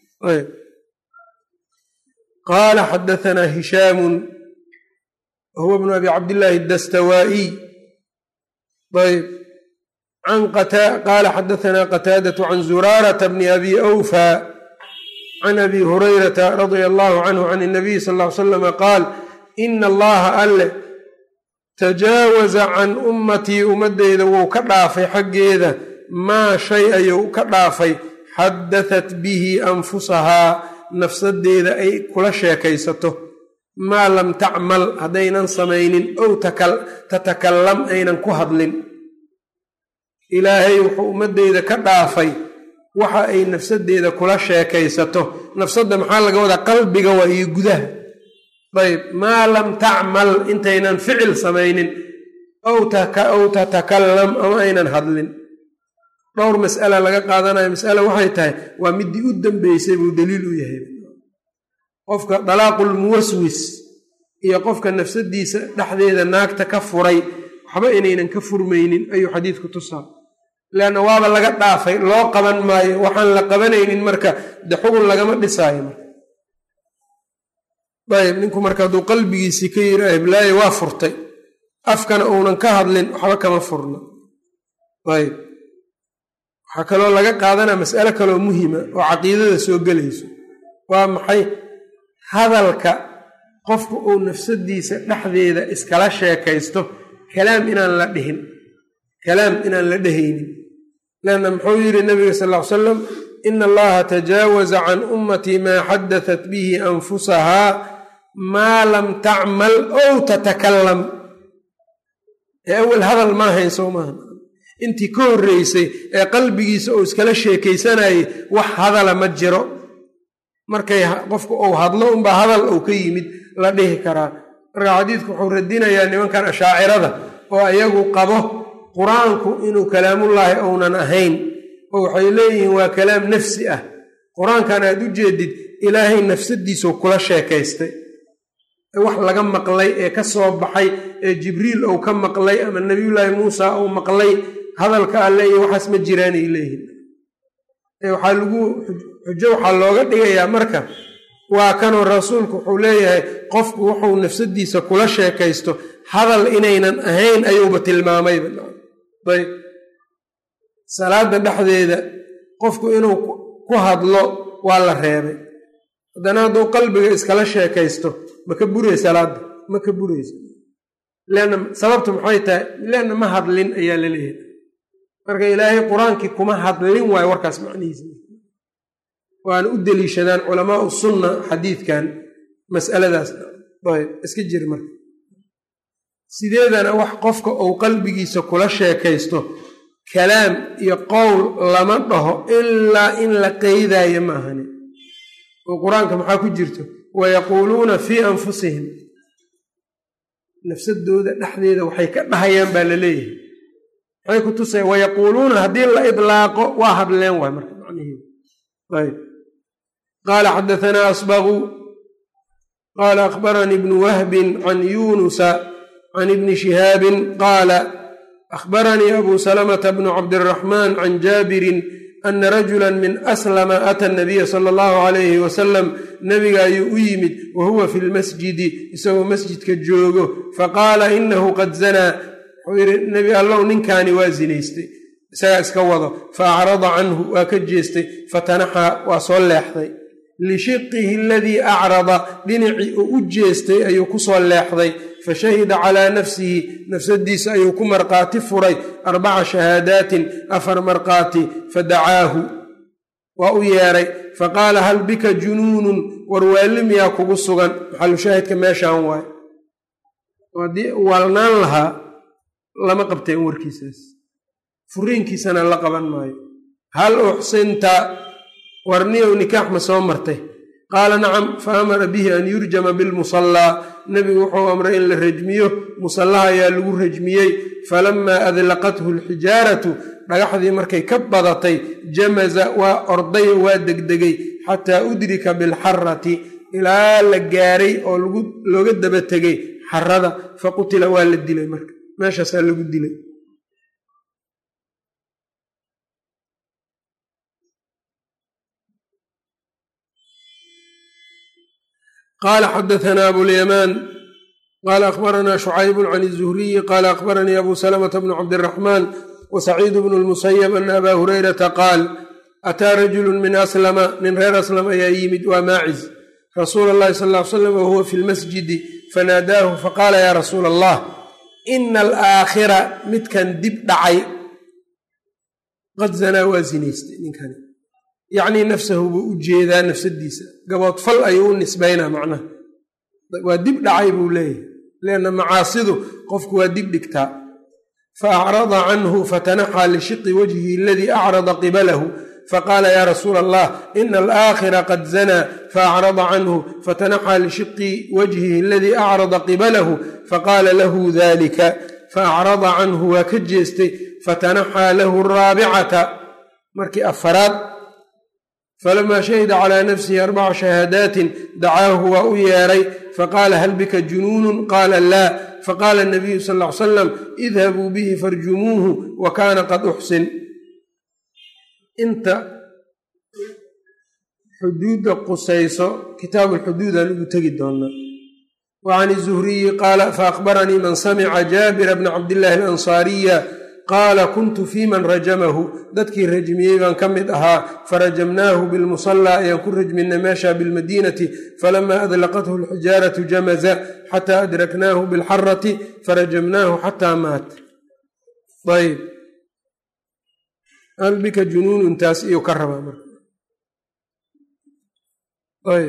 qaala xadaanaa hishaamu wa huwa bnu abi cabdillaahi adastawaa'iy ayb qaala xadaanaa qataadatu can zuraarata bni abi awfa can abi hurayrata radia allahu canhu can اnabiy sal ll ly slama qaal ina allaha alle tajaawaza can ummatii ummaddeyda wuu ka dhaafay xaggeeda maa shay ayuu ka dhaafay xadatat bihi anfusahaa nafsadeeda ay kula sheekaysato maa lam tacmal haddaynan samaynin ow tatakallam aynan ku hadlin ilaahay wuxuu ummaddeyda ka dhaafay waxa ay nafsadeeda kula sheekaysato nafsadda maxaa laga wadaa qalbiga waa iyo gudaha ayb maa lam tacmal intaynan ficil samaynin ow tatakallam ama aynan hadlin dhowr mas'ala laga qaadanayo mas'ala waxay tahay waa midii u dambeysay buu daliil u yahay qofka dalaaqul muwaswis iyo qofka nafsadiisa dhexdeeda naagta ka furay waxba inaynan ka furmaynin ayuu xadiidku tusaa leanna waaba laga dhaafay loo qaban maayo waxaan la qabanaynin marka de xugun lagama dhisaayo marka ayb ninku marka hadduu qalbigiisii ka yiri hiblaaye waa furtay afkana uunan ka hadlin waxba kama furno ayb waxaa kaloo laga qaadanaa mas'alo kaloo muhima oo caqiidada soo gelayso waa maxay hadalka qofku uu nafsadiisa dhexdeeda iskala sheekaysto kalaam inaan la dhihin kalaam inaan la dhehaynin leanna muxuu yidhi nabiga sal ll ly salam ina allaha tajaawaza can ummatii maa xadatat bihi anfusahaa maa lam tacmal ow tatakallam ee awel hadal ma ahayn soo maaha intii ka horreysay ee qalbigiisa uu iskala sheekaysanayay wax hadala ma jiro markay qofku uu hadlo unbaa hadal uu ka yimid la dhihi karaa marka xadiidku wuxuu radinayaa nimankan ashaacirada oo iyagu qabo qur-aanku inuu kalaamullaahi ounan ahayn oo waxay leeyihiin waa kalaam nafsi ah. qur-aankan aad u jeedid ilaahay nafsadiisuu kula sheekaystay, wax laga maqlay ee ka soo baxay ee jibriil ou ka maqlay ama nebiyullaahi muusa ou maqlay hadalka alle iyo waxaas ma jiraanay leeyihin. xujo waxaa looga dhigayaa marka waa kanoo rasuulku wuxuu leeyahay qofku wuxuu nafsadiisa kula sheekaysto hadal inaynan ahayn ayuuba tilmaamayba. ayb salaada dhexdeeda qofku inuu ku hadlo waa la reebay, haddana hadduu qalbiga iskala sheekaysto ma ka buraya salaada? ma ka buraysa. leanna sababtu maxay tahay? leanna ma hadlin ayaa la leeyahay. marka ilaahay qur-aankii kuma hadlin waayo warkaas macnihiisa. waana u deliishadaan culamaau sunna xadiidkan mas'aladaas. ayb iska jir marka sideedana wax qofka uu qalbigiisa kula sheekaysto kalaam iyo qowl lama dhaho ilaa in la qeydaayo ma ahani. oo qur-aanka maxaa ku jirto? wayaquuluuna fii anfusihim, nafsadooda dhexdeeda waxay ka dhahayaan baa la leeyahay. maxay ku tusaya? wayaquuluuna haddii la idlaaqo waa hadleen waay marka macniheedu. ayb qaala xadaanaa asbaqu qaala akhbaranii ibnu wahbin can yuunusa can ibni shihaabin qaala akhbaranii abu salamata bnu cabdiraxmaan can jaabirin ana rajula min aslama ata nabiya sala allahu calayhi wasalam nabiga ayuu u yimid wa huwa fi lmasjidi isagoo masjidka joogo faqaala inahu qad zanaa, wuxuu yidhi nebi allow ninkaani waa zinaystay, isagaa iska wado. fa acrada canhu waa ka jeestay, fatanaxaa waa soo leexday. lishiqihi aladii acrada, dhinacii uu u jeestay ayuu ku soo leexday. fashahida calaa nafsihi, nafsadiisa ayuu ku marqaati furay 4 shahaadaatin 4 marqaati. fadacaahu waa u yeeray, faqaala hal bika junuunun, warwaali miyaa kugu sugan? maxalushaahidka meeshaan waaye. haddii waalnaan lahaa lama qabteen warkiisaas, furiinkiisana la qaban maayo. hal uxsinta, warniyow nikaax ma soo martay? qaala nacam. fa amara bihi an yurjama bilmusallaa, nebigu wuxuu amray in la rajmiyo, musallaha ayaa lagu rajmiyey. falamaa adlaqathu alxijaaratu, dhagaxdii markay ka badatay, jamaza waa orday waa degdegay, xataa udrika bilxarati, ilaa la gaaray oo looga daba tegay xarada. faqutila waa la dilay, marka meeshaasaa lagu dilay. qaala xadaanaa abulyamaan qaala akhbaranaa shucayb can الzuhriyi qaala akhbaranii abu salamata bnu cabdiraxmaan wasaciid bnu lmusayab ana abaa hurayrata qaal ataa rajulu min aslama, nin reer aslam ayaa yimid, waa maaciz, rasuula اllahi sal ll ly slam wahuwa fi lmasjidi fanaadaahu faqaala yaa rasuula allah ina alaakhira, midkan dib dhacay, qad zanaa waa zinaystay ninkani. yacnii nafsahu buu u jeedaa, nafsadiisa gaboodfal ayuu u nisbaynaa, macnaha waa dib dhacay buu leeyahay. leanna macaasidu qofku waa dib dhigtaa. fa acrada canhu fatanaxaa lishiqi wajhihi aladii acrada qibalahu, faqaala yaa rasuula allah ina alaakhira qad zanaa. faacrada canhu fatanaxaa lishiqi wajhihi aladii acrada qibalahu, faqaala lahu dalika. faacrada canhu waa ka jeestay, fatanaxaa lahu araabicata, markii afaraad. falamaa shahida calaa nafsihi 4 shahaadaatin dacaahu waa u yeeray, faqaala hal bika junuunun? qaala laa. faqaala nabiyu sal ll ly salam idhabuu bihi farjumuuhu wa kaana qad uxsin. inta xuduudda qusayso kitaabu lxuduudaan ugu tegi doonaa. wa can izuhriyi qaala faakbaranii man samica jaabira bna cabdillaahi alansaariya qaala kuntu fii man rajamahu, dadkii rajmiyey baan ka mid ahaa. farajamnaahu bilmusallaa, ayaan ku rajminay meesha bilmadiinati. falamaa adlaqathu alxijaaratu jamaza xataa adraknaahu bilxarati farajamnaahu xataa maat. ayb hal bika junuunun, taas iyuu ka rabaa marka. ayb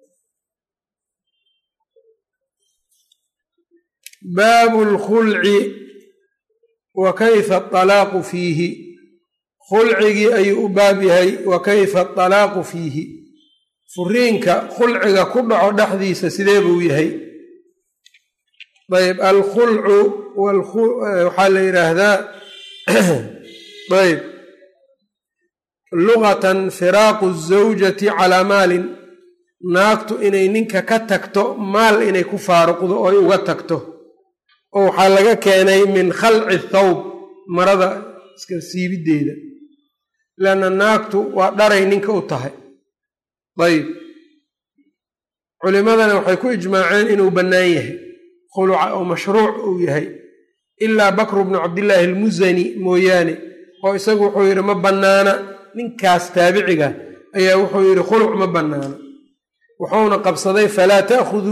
baabu lkhulci wa kayfa alaaqu fiihi, khulcigii ayuu u baab yahay. wa kayfa alaaqu fiihi, furiinka khulciga ku dhaco dhexdiisa sidee buu yahay. ayb alkhulcu waxaa la yidhaahdaa ayb lugatan firaaqu zawjati calaa maalin naagtu inay ninka ka tagto maal inay ku faaruqdo oy uga tagto oo waxaa laga keenay min khalci thawb marada iska siibideeda lanna naagtu waa dharay ninka u tahay ayb culimadana waxay ku ijmaaceen inuu bannaan yahay khuluca oo mashruuc uu yahay ilaa bakru bnu cabdillaahi almusani mooyaane oo isagu wuxuu yidhi ma bannaana ninkaas taabiciga ayaa wuxuu yidhi khuluc ma bannaana wuxuuna qabsaday falaa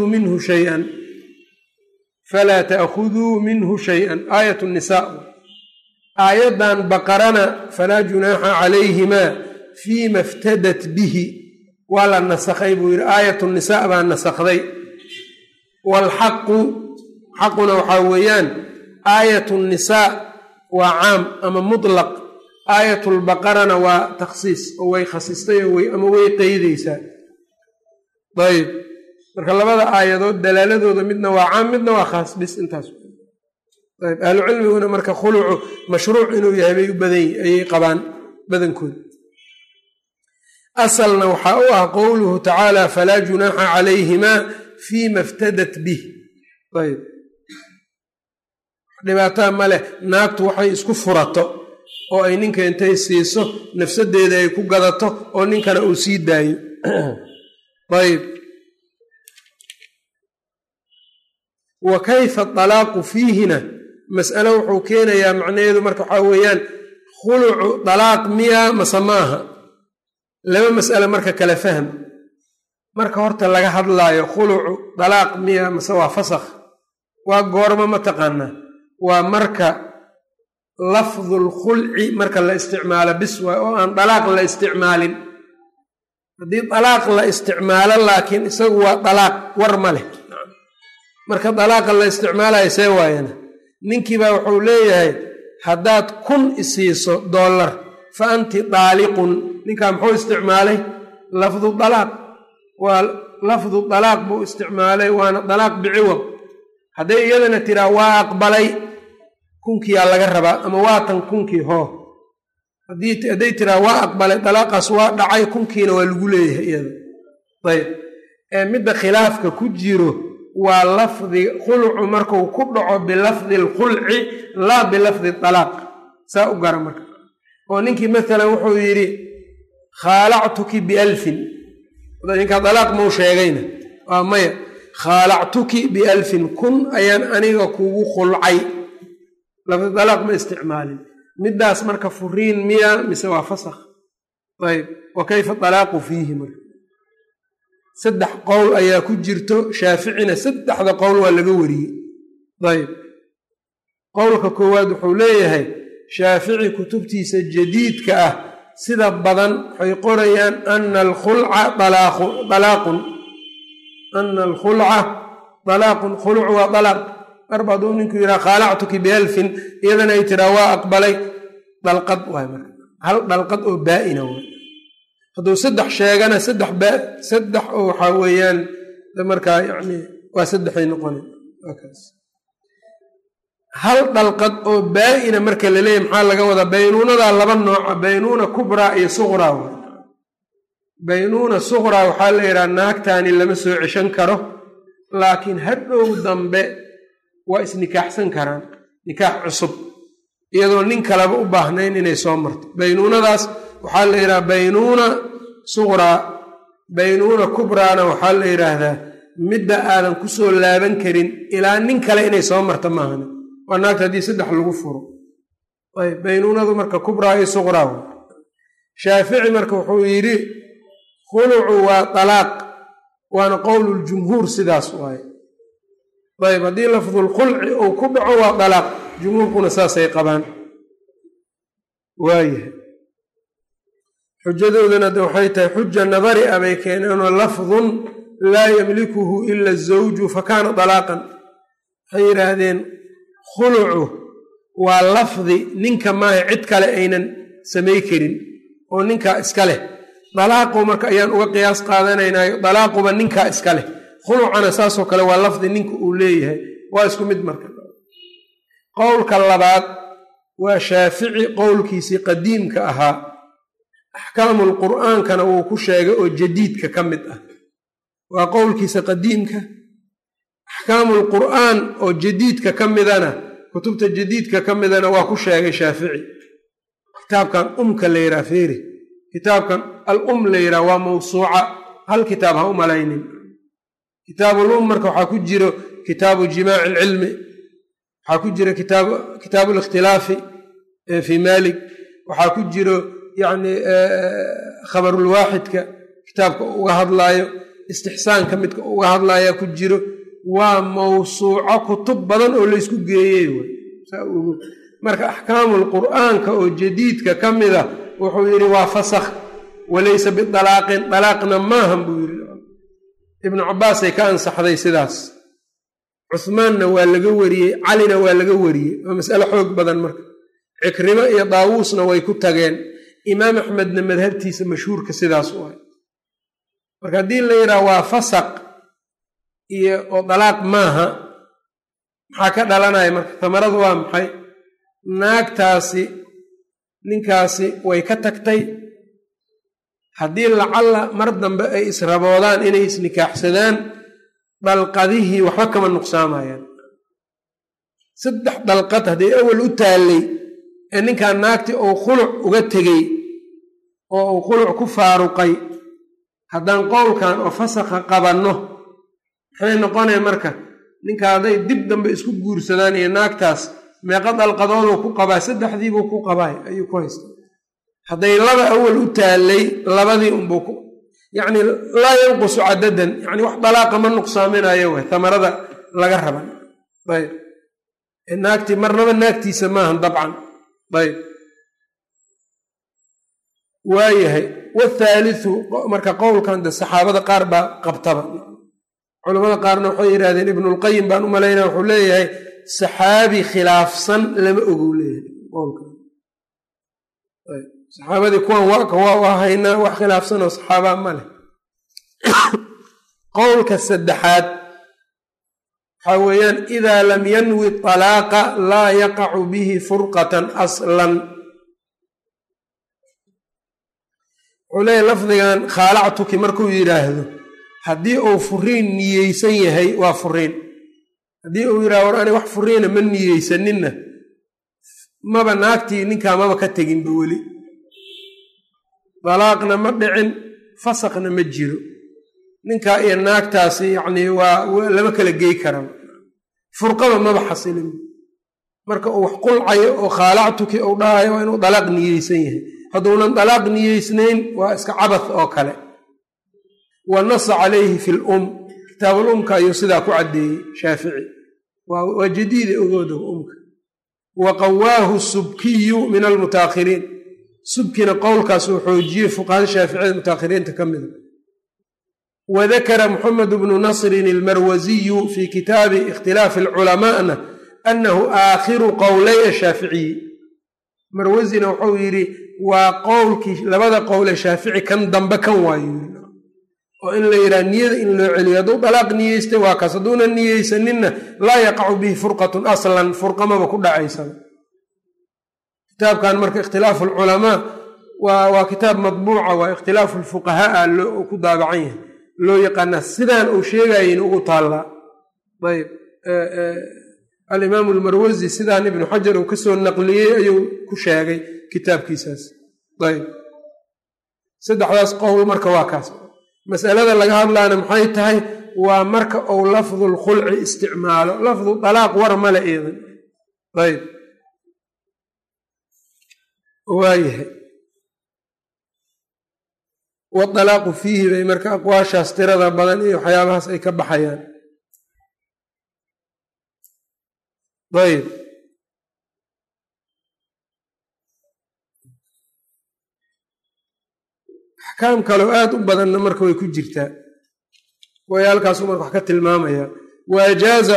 ta'khuduu minhu shay-an aayat nisaa aayaddan baqarana falaa junaaxa calayhimaa fiima iftadat bihi waa la nasakhay buu yidhi aayat nisaa baa nasakday waalxaqu xaquna waxaa weeyaan aayat nisaa waa caam ama mutlaq aayatulbaqarana waa takhsiis oo way khasistay ama way qeydaysaa ayb marka labada aayadood dalaaladooda midna waa caam midna waa khaas bis intaas ayb ahlucilmiguna marka khulucu mashruuc inuu yahay bay u badan ayay qabaan badankooda asalna waxaa u ah qowluhu tacaala falaa junaaxa calayhimaa fiima iftadat bih ayb dhibaataa ma leh naagtu waxay isku furato oo ay ninka intay siiso nafsadeeda ay ku gadato oo ninkana uu sii daayo ayb wa kayfa dalaaqu fiihina mas'alo wuxuu keenayaa macnaheedu marka waxaa weeyaan khulucu dalaaq miya mase maaha laba mas'ale marka kala fahm marka horta laga hadlaayo khulucu dalaaq miya mase waa fasakh waa goorma ma taqaanaa waa marka lafdul khulci marka la isticmaalo bis waay oo aan dalaaq la isticmaalin haddii dalaaq la isticmaalo laakiin isagu waa dalaaq war ma leh marka dalaaqa la isticmaalayo see waayana ninkiibaa wuxuu leeyahay haddaad 1,000 isiiso dollar fa anti daaliqun ninkaa muxuu isticmaalay lafdu dalaaq waa lafdu dalaaq buu isticmaalay waana dalaaq biciwad hadday iyadana tiraa waa aqbalay 1,000yaa laga rabaa ama waatan 1,000 hoo hadday tiraa waa aqbalay dalaaqaas waa dhacay 1,000na waa lagu leeyahay iyada ayb midda khilaafka ku jiro waa lafdi khulucu markuu ku dhaco bilafdi alkhulci laa bilafdi dalaaq saa u gara marka oo ninkii maalan wuxuu yidhi khaalactuki bi1000 ninkaa dalaaq mau sheegayna waa maya khaalactuki bi1000 1,000 ayaan aniga kugu khulcay lafdi dalaaq ma isticmaalin middaas marka furiin miya mise waa fasakh ayb wa kayfa dalaaqu fiihi marka 3 qowl ayaa ku jirto shaaficina 3 qowl waa laga wariyey ayb qowlka koowaad wuxuu leeyahay shaafici kutubtiisa jadiidka ah sida badan waxay qorayaan ana alkhulca dalaaqun khuluc waa dalaaq marba hadduu ninku yidhaha khaalactuki bi1000 iyadana ay tiraa waa aqbalay dalqad waay marka hal dalqad oo baa'ina waay hadduu 3 sheegana 3 oo waxaa weeyaan markaa yani waa 3ay noqona kaas hal dalqad oo baa'ina marka la leeyahy maxaa laga wadaa baynuunadaa 2 nooca baynuuna kubraa iyo suqraa baynuuna suqraa waxaa la yidhaha naagtaani lama soo ceshan karo laakiin hadhow dambe waa isnikaaxsan karaan nikaax cusub iyadoo nin kaleba u baahnayn inay soo marto baynuunadaas waxaa la yidhaha baynuuna suqraa baynuuna kubraana waxaa la yidhaahdaa midda aadan ku soo laaban karin ilaa nin kale inay soo marto maahane waa naagta haddii 3 lagu furo ayb baynuunadu marka kubraa iyo suqraa shaafici marka wuxuu yidhi khulucu waa dalaaq waana qowluljumhuur sidaas waaye ayb haddii lafdulkhulci uu ku dhaco waa dalaaq jumhuurkuna saasay qabaan waayahay xujadoodana de waxay tahay xuja nadari ah bay keeneenoo lafdun laa yamlikuhu ila azawju fakaana dalaaqan waxay yidhaahdeen khulucu waa lafdi ninka maaha cid kale aynan samay karin oo ninkaa iska leh dalaaqu marka ayaan uga qiyaas qaadanaynaayo dalaaquba ninkaa iska leh khulucana saasoo kale waa lafdi ninka uu leeyahay waa isku mid marka qowlka labaad waa shaafici qowlkiisii qadiimka ahaa axkaamul qur'aankana wuu ku sheegay oo jadiidka ka mid ah waa qowlkiisa qadiimka axkaamul qur'aan oo jadiidka ka midana kutubta jadiidka ka midana waa ku sheegay shaafici kitaabkan umka la yidhaha feeri kitaabkan al la yidhaha waa mawsuuca hal kitaab ha u malaynin kitaabul marka waxaa ku jiro kitaabu jimaaci alcilmi waxaa ku jira kitaabu likhtilaafi fii maalik waxaa ku jiro yacni khabarulwaaxidka kitaabka uga hadlaayo istixsaanka midka uga hadlaaya ku jiro waa mawsuuco kutub badan oo laysku geeyey marka axkaamul qur'aanka oo jadiidka ka mida wuxuu yidhi waa fasakh walaysa bidalaaqin dalaaqna maahan buu yidhi ibnu cabbaasay ka ansaxday sidaas cuhmaanna waa laga wariyey calina waa laga wariyey waa mas'alo xoog badan marka cikrimo iyo daawuusna way ku tageen imaam axmedna madhabtiisa mashhuurka sidaas u ahay marka haddii la yidhaha waa fasaq iyo oo dalaaq maaha maxaa ka dhalanaya marka tamaradu waa maxay naagtaasi ninkaasi way ka tagtay haddii lacalla mar dambe ay israboodaan inay isnikaaxsadaan dalqadihii waxba kama nuqsaamayaan 3 dalqad hadday awal u taallay ee ninkan naagtii uu khuluc uga tegey oo uu khuluc ku faaruqay haddaan qowlkan oo fasakha qabanno maxay noqonaya marka ninka hadday dib dambe isku guursadaan iyo naagtaas meeqa dalqadooduu ku qabaa 3diibuu ku qabaay ayuu ku haysta hadday laba awal u taallay labadii unbuu ku yacni laa yanqusu cadadan yacni wax dalaaqa ma nuqsaaminayo way tamarada laga raba ayb naagtii marnaba naagtiisa maahan dabcan ayb waayahay wathaalithu marka qowlkan de saxaabada qaar baa qabtaba culamada qaarna waxay yidhahdeen ibnulqayim baan u malaynaya wuxuu leeyahay saxaabi khilaafsan lama ogow leeyahay qowlkan saxaabadii kuwan waa haynaa wax khilaafsan oo saxaabaa ma leh qowlka saddexaad waxaa weeyaan idaa lam yanwi talaaqa laa yaqacu bihi furqatan aslan wuxuu leeyahay lafdigan khaalactuki markuu yidhaahdo haddii uu furiin niyeysan yahay waa furiin haddii uu yidhahdo war ani wax furiina ma niyeysaninna maba naagtii ninkaa maba ka teginba weli dalaaqna ma dhicin fasakna ma jiro ninkaa iyo naagtaasi yacnii waa lama kala gey karan furqaba maba xasilin marka uu wax qulcayo oo khaalactuki uu dhahayo waa inuu dalaaq niyeysan yahay hadduunan dalaaq niyeysnayn waa iska cabath oo kale wa nasa calayhi fi kitaabulumka ayuu sidaa ku caddeeyey shaafici waa jadiida ogooda umka wa qawaahu subkiyu min almutaakhiriin subkina qowlkaas uu xoojiyey fuqahada shaaficiyada mutaakhiriinta ka mida wadakara muxamed bnu nasrin almarwasiyu fii kitaabi ikhtilaafi alculamaana annahu aakhiru qowlay ashaaficiyi marwasina wuxuu yidhi waa qowlkii labada qowle shaafici kan dambe kan waayo oo in la yidhaha niyada in loo celiyo hadduu dalaaq niyeystay waa kaas hadduuna niyeysaninna laa yaqacu bihi furqatun aslan furqamaba ku dhacaysaba kitaabkan marka ikhtilaafu alculamaa waa kitaab madbuuca waa ikhtilaafu lfuqahaa ku daabacan yahay loo yaqaanaa sidaan uu sheegayin ugu taallaa ayb alimaamu almarwasi sidaan ibnu xajar uu kasoo naqliyey ayuu ku sheegay kitaabkiisaas ayb 3daas qowl marka waa kaas masalada laga hadlaana maxay tahay waa marka uu lafdu lkhulci isticmaalo lafdu dalaaq war male eedan ayb waayahay wadalaaqu fiihi bay marka aqwaashaas tirada badan iyo waxyaabahaas ay ka baxayaan ayb axkaam kaloo aad u badanna marka way ku jirtaa way halkaasuu marka wax ka tilmaamayaa waajaaza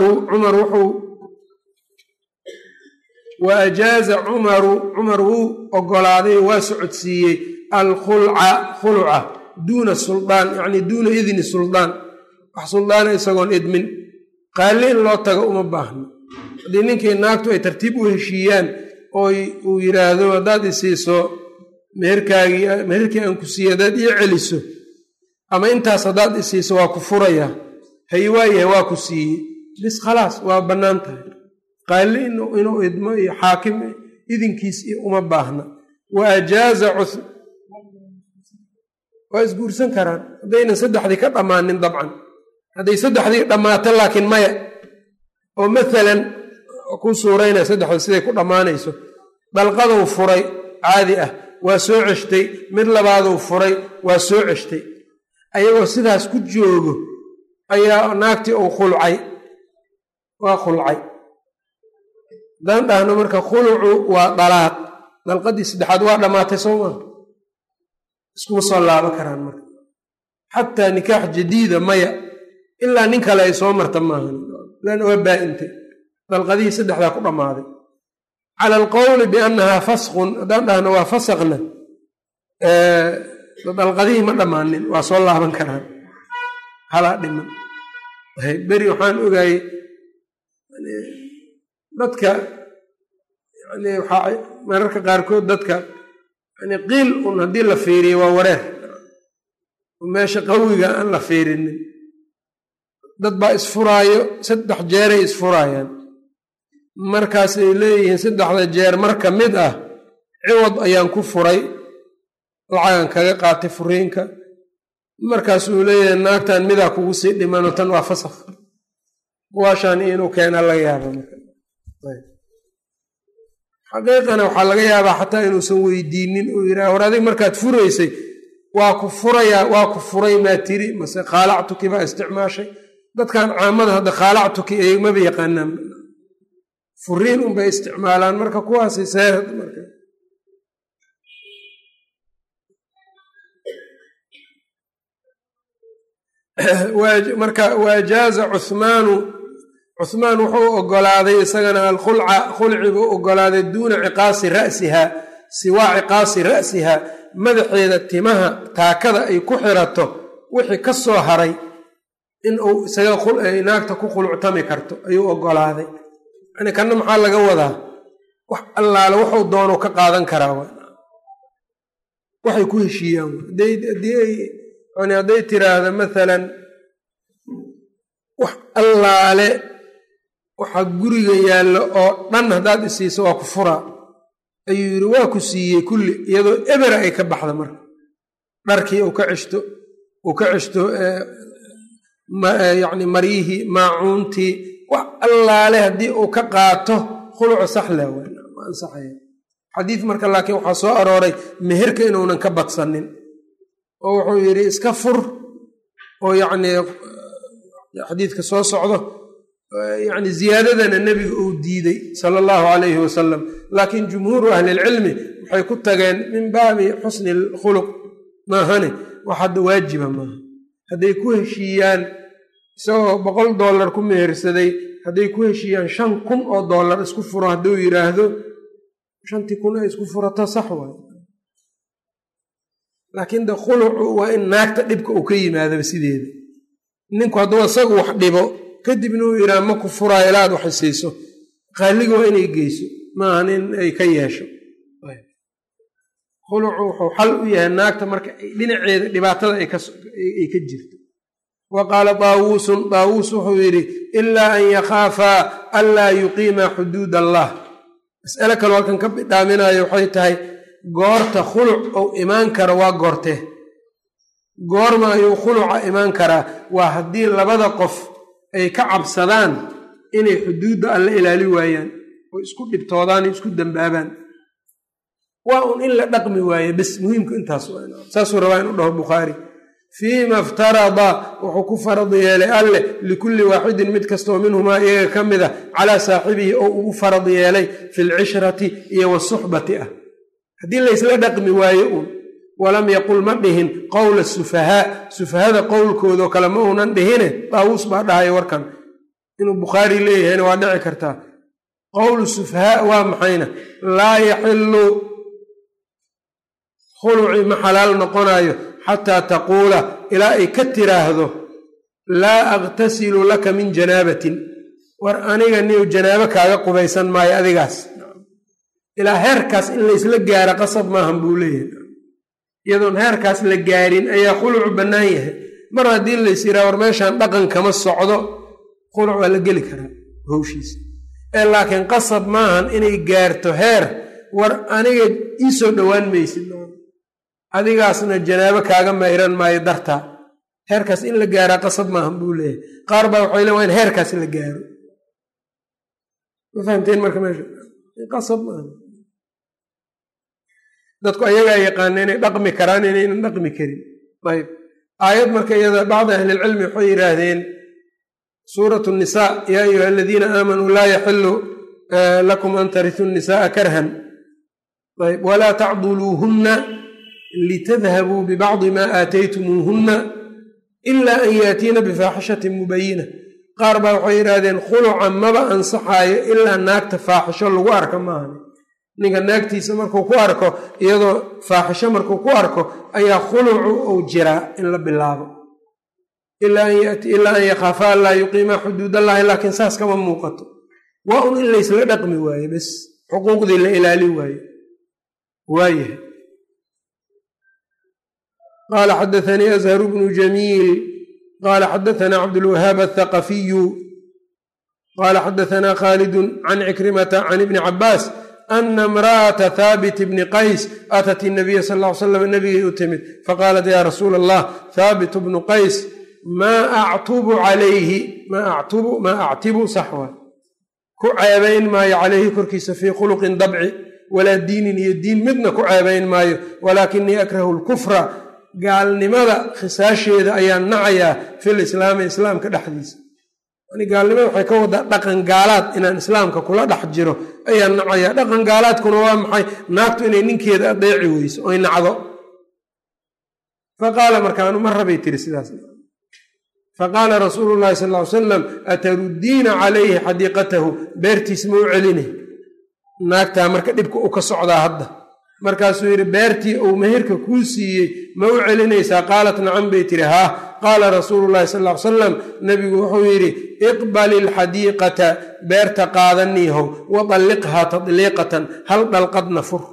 cumar wuu ogolaaday waa socodsiiyey alkhuluca duuna suldaan yacni duuna idni suldaan wax suldaana isagoon idmin qaali in loo tago uma baahno haddii ninkii naagtu ay tartiib u heshiiyaan uu yidhaahdo haddaad isiiso meherkii aan ku siiye haddaad ii celiso ama intaas haddaad isiiso waa ku furayaa hay waayahay waa ku siiyey bis khalaas waa bannaan tahay qaali inuu idmo iyo xaakim idinkiis iyo uma baahna wa ajaaza waa isguursan karaan haddaynan saddexdii ka dhammaanin dabcan hadday saddexdii dhammaato laakiin maya oo maalan ku suuraynaya saddexda siday ku dhammaanayso dalqaduu furay caadi ah waa soo ceshtay mid labaaduu furay waa soo ceshtay ayagoo sidaas ku joogo ayaa naagtii uu khulcay waa khulcay haddaan dhahno marka khulucu waa dalaaq dalqadii saddexaad waa dhammaatay soo maa iskuma soo laaban karaan marka xataa nikaax jadiida maya ilaa nin kale ay soo marta maahan laana waa baa-intay dalqadihii saddexdaa ku dhammaaday cala alqowli biannahaa faskun haddaan dhahno waa fasakna dalqadihii ma dhammaanin waa soo laaban karaan halaa dhiman beri waxaan ogaayey dadka yani waxaa mararka qaarkood dadka yani qiil un haddii la fiiriyo waa wareer meesha qawiga aan la fiirinin dad baa isfuraayo 3 jeeray isfuraayaan markaasay leeyihiin 3 jeer mar ka mid ah ciwad ayaan ku furay lacagan kaga qaatay furiinka markaasuu leeyahay naagtan midaa kugu sii dhimano tan waa fasakh waashaan inuu keena laga yaaba xaqiiqana waxaa laga yaabaa xataa inuusan weydiinin uu yidhaha war adig markaad furaysay waa ku furayaa waa ku furay maa tiri mase khaalactuki baa isticmaashay dadkan caamada hadda khaalactuki maba yaqaanaan furiin unbay isticmaalaan marka kuwaasi seerad marka waajaaza cuhmaan wuxuu ogolaaday isagana alkhulca khulcibuu ogolaaday duuna ciqaasi ra'siha siwaa ciqaasi ra'siha madaxeeda timaha taakada ay ku xirato wixii ka soo haray in uu isaga naagta ku khuluctami karto ayuu ogolaaday yani kanna maxaa laga wadaa wax allaale wuxuu doono ka qaadan karaa waxay ku heshiiyaan hadday tiraahdo maalan wax allaale waxa guriga yaallo oo dhan haddaad isiiso waa ku furaa ayuu yidhi waa ku siiyey kulli iyadoo ebera ay ka baxda marka dharkii uu ka ceshto yani maryihii maacuuntii wax allaale haddii uu ka qaato khulucu saxle ansaxaya xadiid marka laakiin waxaa soo arooray meherka inuunan ka badsanin oo wuxuu yidhi iska fur oo yacnii xadiidka soo socdo yani ziyaadadana nebiga uu diiday sala allahu calayhi wasalam laakiin jumhuuru ahlilcilmi waxay ku tageen min baabi xusni alkhuluq maahane wax hadda waajiba maaha hadday ku heshiiyaan isagoo $100 ku mehersaday hadday ku heshiiyaan $5,000 isku furo hadduu yidhaahdo 5,000 ay isku furato sax waay laakiin de khulucu waa in naagta dhibka uu ka yimaadaba sideeda ninku hadduu isagu wax dhibo kadibna uu yidhaha ma ku furaayo ilaa ad wax siiso qaaliga waa inay geyso maahan in ay ka yeesho khulucu wuxuu xal u yahay naagta marka dhinaceeda dhibaatada ay ka jirto wa qaala daawuusun daawuus wuxuu yidhi ilaa an yakhaafaa anlaa yuqiima xuduud allah mas'ale kaloo halkan ka bidhaaminayo waxay tahay goorta khuluc ou imaan karo waa goortee goorma ayuu khuluca imaan karaa waa haddii labada qof ay ka cabsadaan inay xuduudda alla ilaali waayaan oo isku dhibtoodaan isku dambaabaan waa un in la dhaqmi waaye bes muhiimku intaas saasuu rabaa inu dhaho bukhaari fiima iftarada wuxuu ku farad yeelay alleh likulli waaxidin mid kastoo minhumaa iyaga ka mid a calaa saaxibihi oo ugu farad yeelay fi lcishrati iyo wasuxbati ah haddii laysla dhaqmi waayo uun walam yaqul ma dhihin qowla sufahaa sufahada qowlkoodao kale ma uunan dhihine daawuus baa dhahaya warkan inuu bukhaari leeyahayna waa dhici kartaa qowlu sufahaa waa maxayna laa yaxilu khuluci ma xalaal noqonayo xataa taquula ilaa ay ka tiraahdo laa aqtasilu laka min janaabatin war aniga niu janaabo kaaga qubaysan maayo adigaas ilaa heerkaas in la isla gaaro qasab maahan buu leeyahay iyadoon heerkaas la gaarin ayaa khulucu bannaan yahay mar haddii lays yidhaha war meeshaan dhaqan kama socdo khuluc waa la geli karaa hawshiisa laakiin qasab maahan inay gaarto heer war aniga ii soo dhowaan maysid adigaasna janaabo kaaga mayran maayo dartaa heerkaas in la gaaraa qasab maahan buu leeyahay qaar baa waxay leen waa in heerkaas la gaaro ma fahamteen marka meesha qasab maahan dadku ayagaa yaqaana inay dhaqmi karaan inaynan dhaqmi karin ayb aayad marka iyada bacdi ahlilcilmi waxay yidhaahdeen suuratu nisaa yaa ayuha aladiina aamanuu laa yaxilu lakum an tarisu nisaaa karhan ayb walaa tacduluuhunna litadhabuu bibacdi maa aataytumuuhunna ila an yaatiina bifaaxishatin mubayina qaar baa waxay yidhaahdeen khuluca maba ansaxaayo ilaa naagta faaxisho lagu arka maahan ninka naagtiisa markuu ku arko iyadoo faaxisho markuu ku arko ayaa khulucu uu jiraa in la bilaabo ilaa an yakhaafa an laa yuqiima xuduud allahi laakiin saas kama muuqato waa un in laysla dhaqmi waaye bes xuquuqdii la ilaali waaye waayahay qaala xadaanii azharu bnu jamiil qaala xadaanaa cabdulwahaab athaqafiyu qaala xadaanaa khaalidun can cikrimata can ibni cabaas ana imra'ata haabit bni qays aatat inabiya sal ll ly slam nabigay u timid faqaalat yaa rasuula allah haabit bnu qays maa actubu calayhi maa actibu saxwa ku ceebayn maayo calayhi korkiisa fii khuluqin dabci walaa diinin iyo diin midna ku ceebayn maayo walaakinii akrahu lkufra gaalnimada khisaasheeda ayaan nacayaa fil islaami islaamka dhexdiisa yani gaalnimada waxay ka wadaa dhaqan gaalaad inaan islaamka kula dhex jiro ayaan nacayaa dhaqan gaalaadkuna waa maxay naagtu inay ninkeeda adeeci weyso oy nacdo faqaala markaanu ma rabay tiri sidaas faqaala rasuulu llahi sal ly salam ataruddiina calayhi xadiiqatahu beertiis ma u celine naagtaa marka dhibka u ka socdaa hadda markaasuu yidhi beertii uu meherka kuu siiyey ma u celinaysaa qaalat nacan bay tiri haa qaala rasuulu llahi sal ly salam nebigu wuxuu yidhi iqbali alxadiiqata beerta qaadaniihow watalliqhaa tadliiqatan hal dhalqadna fur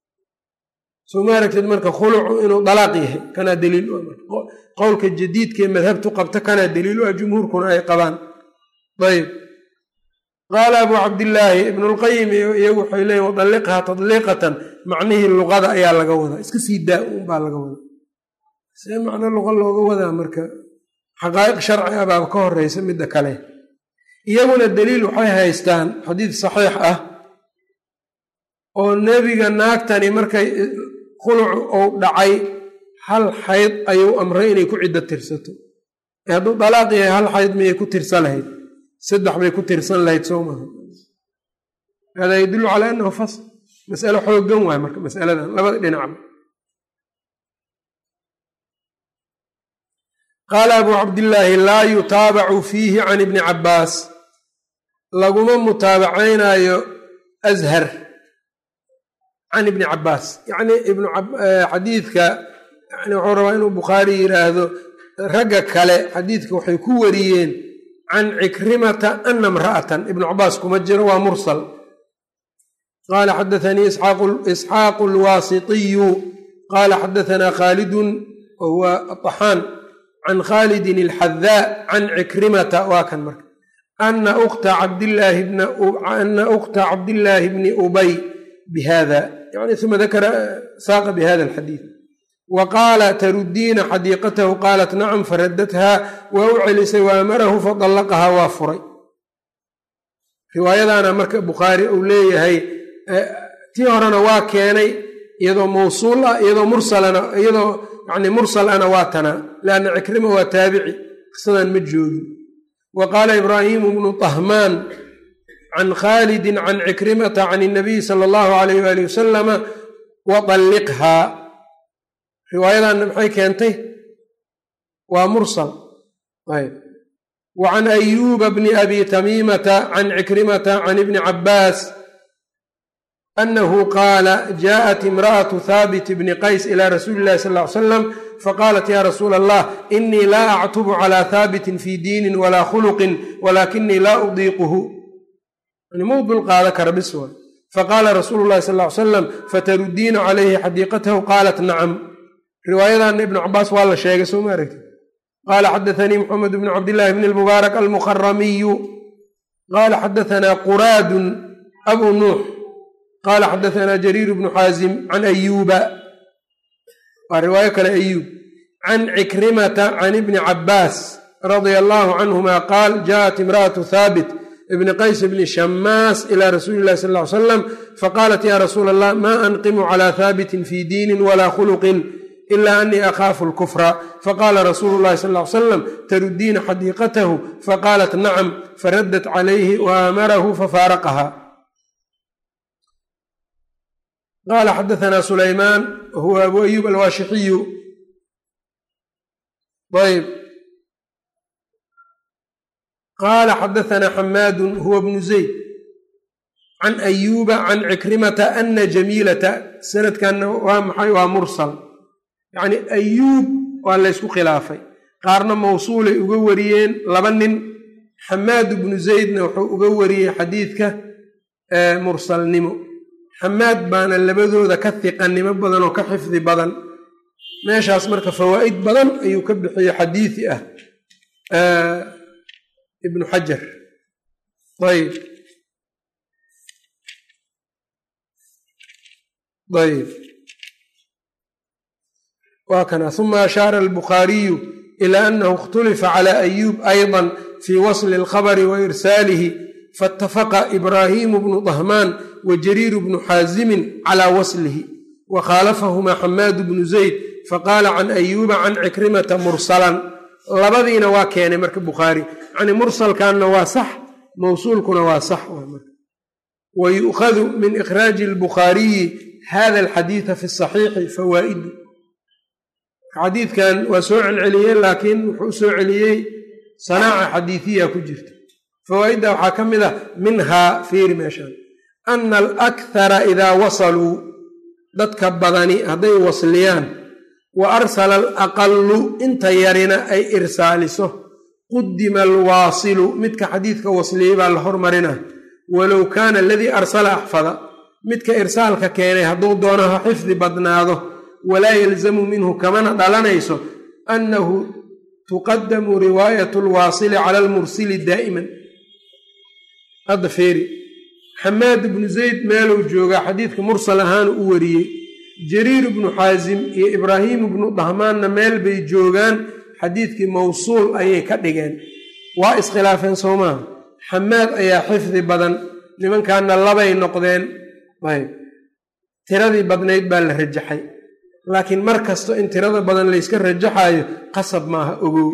soo ma aragtid marka khulucu inuu dalaaq yahay kanaa daliil u qowlka jadiidkaee madhabtu qabta kanaa daliil u ah jumhuurkuna ay qabaan ayb qaala abuu cabdillaahi ibnulqayim iyagu waxay leeyiin wadalliqhaa tadliiqatan macnihii luqada ayaa laga wadaa iska sii daa unbaa laga wadaa see macno luqa looga wadaa marka xaqaa'iq sharci ah baaba ka horeysa midda kale iyaguna daliil waxay haystaan xadiid saxiix ah oo nebiga naagtani markay khulucu ou dhacay hal xayd ayuu amray inay ku ciddo tirsato hadduu dalaaq yahay hal xayd miyay ku tirsan lahayd saddex bay ku tirsan lahayd soo maha hada yadullu calaa annahu fasl mas'alo xooggan waay marka masaladan labada dhinacba qaala abuu cabdillaahi laa yutaabacu fiihi can ibni cabbaas laguma mutaabacaynaayo ashar can ibni cabbaas yacni xadiidka yani wuxuu rabaa inuu bukhaari yidhaahdo ragga kale xadiidka waxay ku wariyeen can cikrimata ana imra'atan ibnu cabaas kuma jiro waa mursal qaala xadaanii isxaaqu alwaasitiyu qaala xadaanaa khaalidun wahuwa aطaxaan can khaalidin alxadaa can cikrimata waa kan marka ana ukta cabdillaahi bni ubay bihada yani uma dakara saaqa bihada alxadiid wa qaala taruddiina xadiiqatahu qaalat nacam faraddathaa waa u celisay wa amarahu fadallaqahaa waa furay riwaayadaana marka bukhaari uu leeyahay tii horena waa keenay iyadoo mawsuul ah iyadoo mursalana iyadoo yani mursal ana waa tanaa lianna cikrima waa taabici qisadan ma joogin wa qaala ibraahiimu bnu tahmaan can khaalidin can cikrimata can inabiyi sala allahu alayh waali wasalama watalliqhaa riwaayadanna maxay keentay waa mursal ayb wa can ayuuba bni abi tamiimata can cikrimata can ibni cabbaas annahu qaala jaaءat imra'atu haabit bni qays ilaa rasuuli illahi sal ly salam faqaalat ya rasuula allah inii laa actubu calaa haabitin fii diinin walaa khuluqin walaakinii laa udiiquhu yani mau dulqaada kara bis waay faqaala rasuulu llahi sal ly salam fatarudiina calayhi xadiiqatahu qaalat nacam. riwaayadanna ibnu cabaas waa la sheegay soo ma aragti. qaala xadaanii moxamed bnu cabdillaahi bni lmubaarak almukharamiyu qaala xadaanaa quraadun abu nuux qaala xadaanaa jariir bnu xaazim can ayuuba waa riwaayo kale ayuub can cikrimata can ibni cabaas radia allahu canhuma qaal jaءat imra'atu haabit ibni qays bni shamaas ila rasuuli illahi sal ly salam faqaalat ya rasuula allah ma anqimu cala haabitin fi diinin wala khuluqin ila anii akhaafu lkufra faqaala rasuulu llahi sal ly salam tarudiina xadiiqatahu faqaalat nacam faraddat calayhi waamarahu fafaaraqaha. qaala xadaanaa sulaymaan huwa abu ayuub alwaashixiyu ayb qaala xadaanaa xamaadu huwa bnu zayd can ayuuba can cikrimata ana jamiilata sanadkanna waa maxay waa mursal yacni ayuub waa laysku khilaafay qaarna mawsuulay uga wariyeen laba nin xamaad bnu zaydna wuxuu uga wariyey xadiidka mursalnimo. xamaad baana labadooda ka hiqannimo badan oo ka xifdi badan meeshaas marka fawaa'id badan ayuu ka bixiyey xadiisi ah ibnu xajar. ayb waa kana uma ashaara albukhaariyu ila anahu اkhtulifa cala ayuub ayضa fi wasli اlkhabri wa irsaalihi faاtafaqa ibraahimu bnu dahmaan wa jariiru bnu xaazimin cala waslihi wa khaalafahuma xamaadu bnu zayd faqaala can ayuuba can cikrimata mursalan. labadiina waa keenay marka bukhaari yani mursalkanna waa sax mawsuulkuna waa sax wa yu'khadu min ikhraaji اlbukhaariyi hada alxadiida fi saxiixi fawaa'idu. xadiidkan waa soo celceliyeen laakiin wuxuu u soo celiyey sanaaca xadiidiya ku jirta. fawaa'idda waxaa ka mid a minhaa fiiri meeshaan ana alakhara idaa wasaluu dadka badani hadday wasliyaan wa arsala alaqalu inta yarina ay irsaaliso qudima alwaasilu midka xadiidka wasliyey baa la hormarina walow kaana aladii arsala axfada midka irsaalka keenay hadduu doono ha xifdi badnaado walaa yalzamu minhu kamana dhalanayso annahu tuqadamu riwaayat lwaasili cala almursili daa'iman. hadda feeri xamaad ibnu zayd meeluu joogaa xadiidka mursal ahaan u wariyey jariir ibnu xaasim iyo ibraahiim ibnu dahmaanna meel bay joogaan xadiidkii mawsuul ayay ka dhigeen waa iskhilaafeen soo maaha. xamaad ayaa xifdi badan nimankaana labay noqdeen ayb tiradii badnayd baa la rajaxay laakiin mar kasto in tirada badan layska rajaxayo qasab maaha ogow.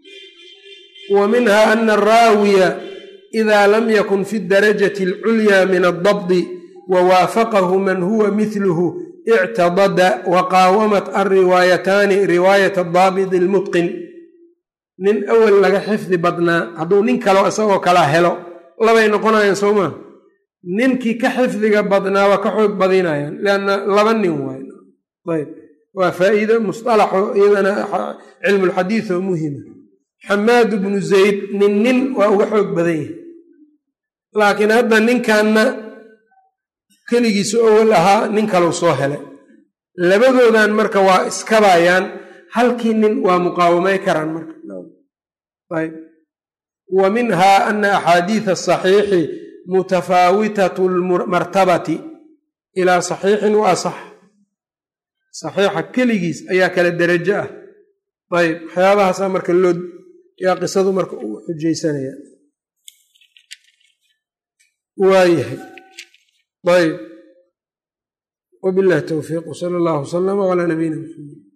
wa minha ana araawiya idaa lam yakun fi darajati alculyaa min addabdi wa waafaqahu man huwa mihluhu ictadada wa qaawamat alriwaayataani riwaayat adaabidi almutqin. nin awal laga xifdi badnaa hadduu nin kaleo isagoo kala helo labay noqonayaan soo maa. ninkii ka xifdiga badnaa waa ka xoog badinayaan lianna laba nin waay ayb waa faa'iido musطalaxo iyadana cilmulxadiid oo muhima. xamaad bnu zayd nin waa uga xoog badan yahay laakiin hadda ninkanna keligiisa owal ahaa nin kalau soo helay labadoodan marka waa iskabayaan halkii nin waa muqaawamay karaan marka ayb. wa minha ana axaadiid asaxiixi mutafaawitat lmartabati ilaa saxiixin wa asax. saxiixa keligiis ayaa kala derajo ah ayb waxyaabahaasa marka loo yaa qisadu marka uu xujaysanaya waayahay ayb wabillahi towfiiq wsala allahu wasalama calaa nabiyina maxamed.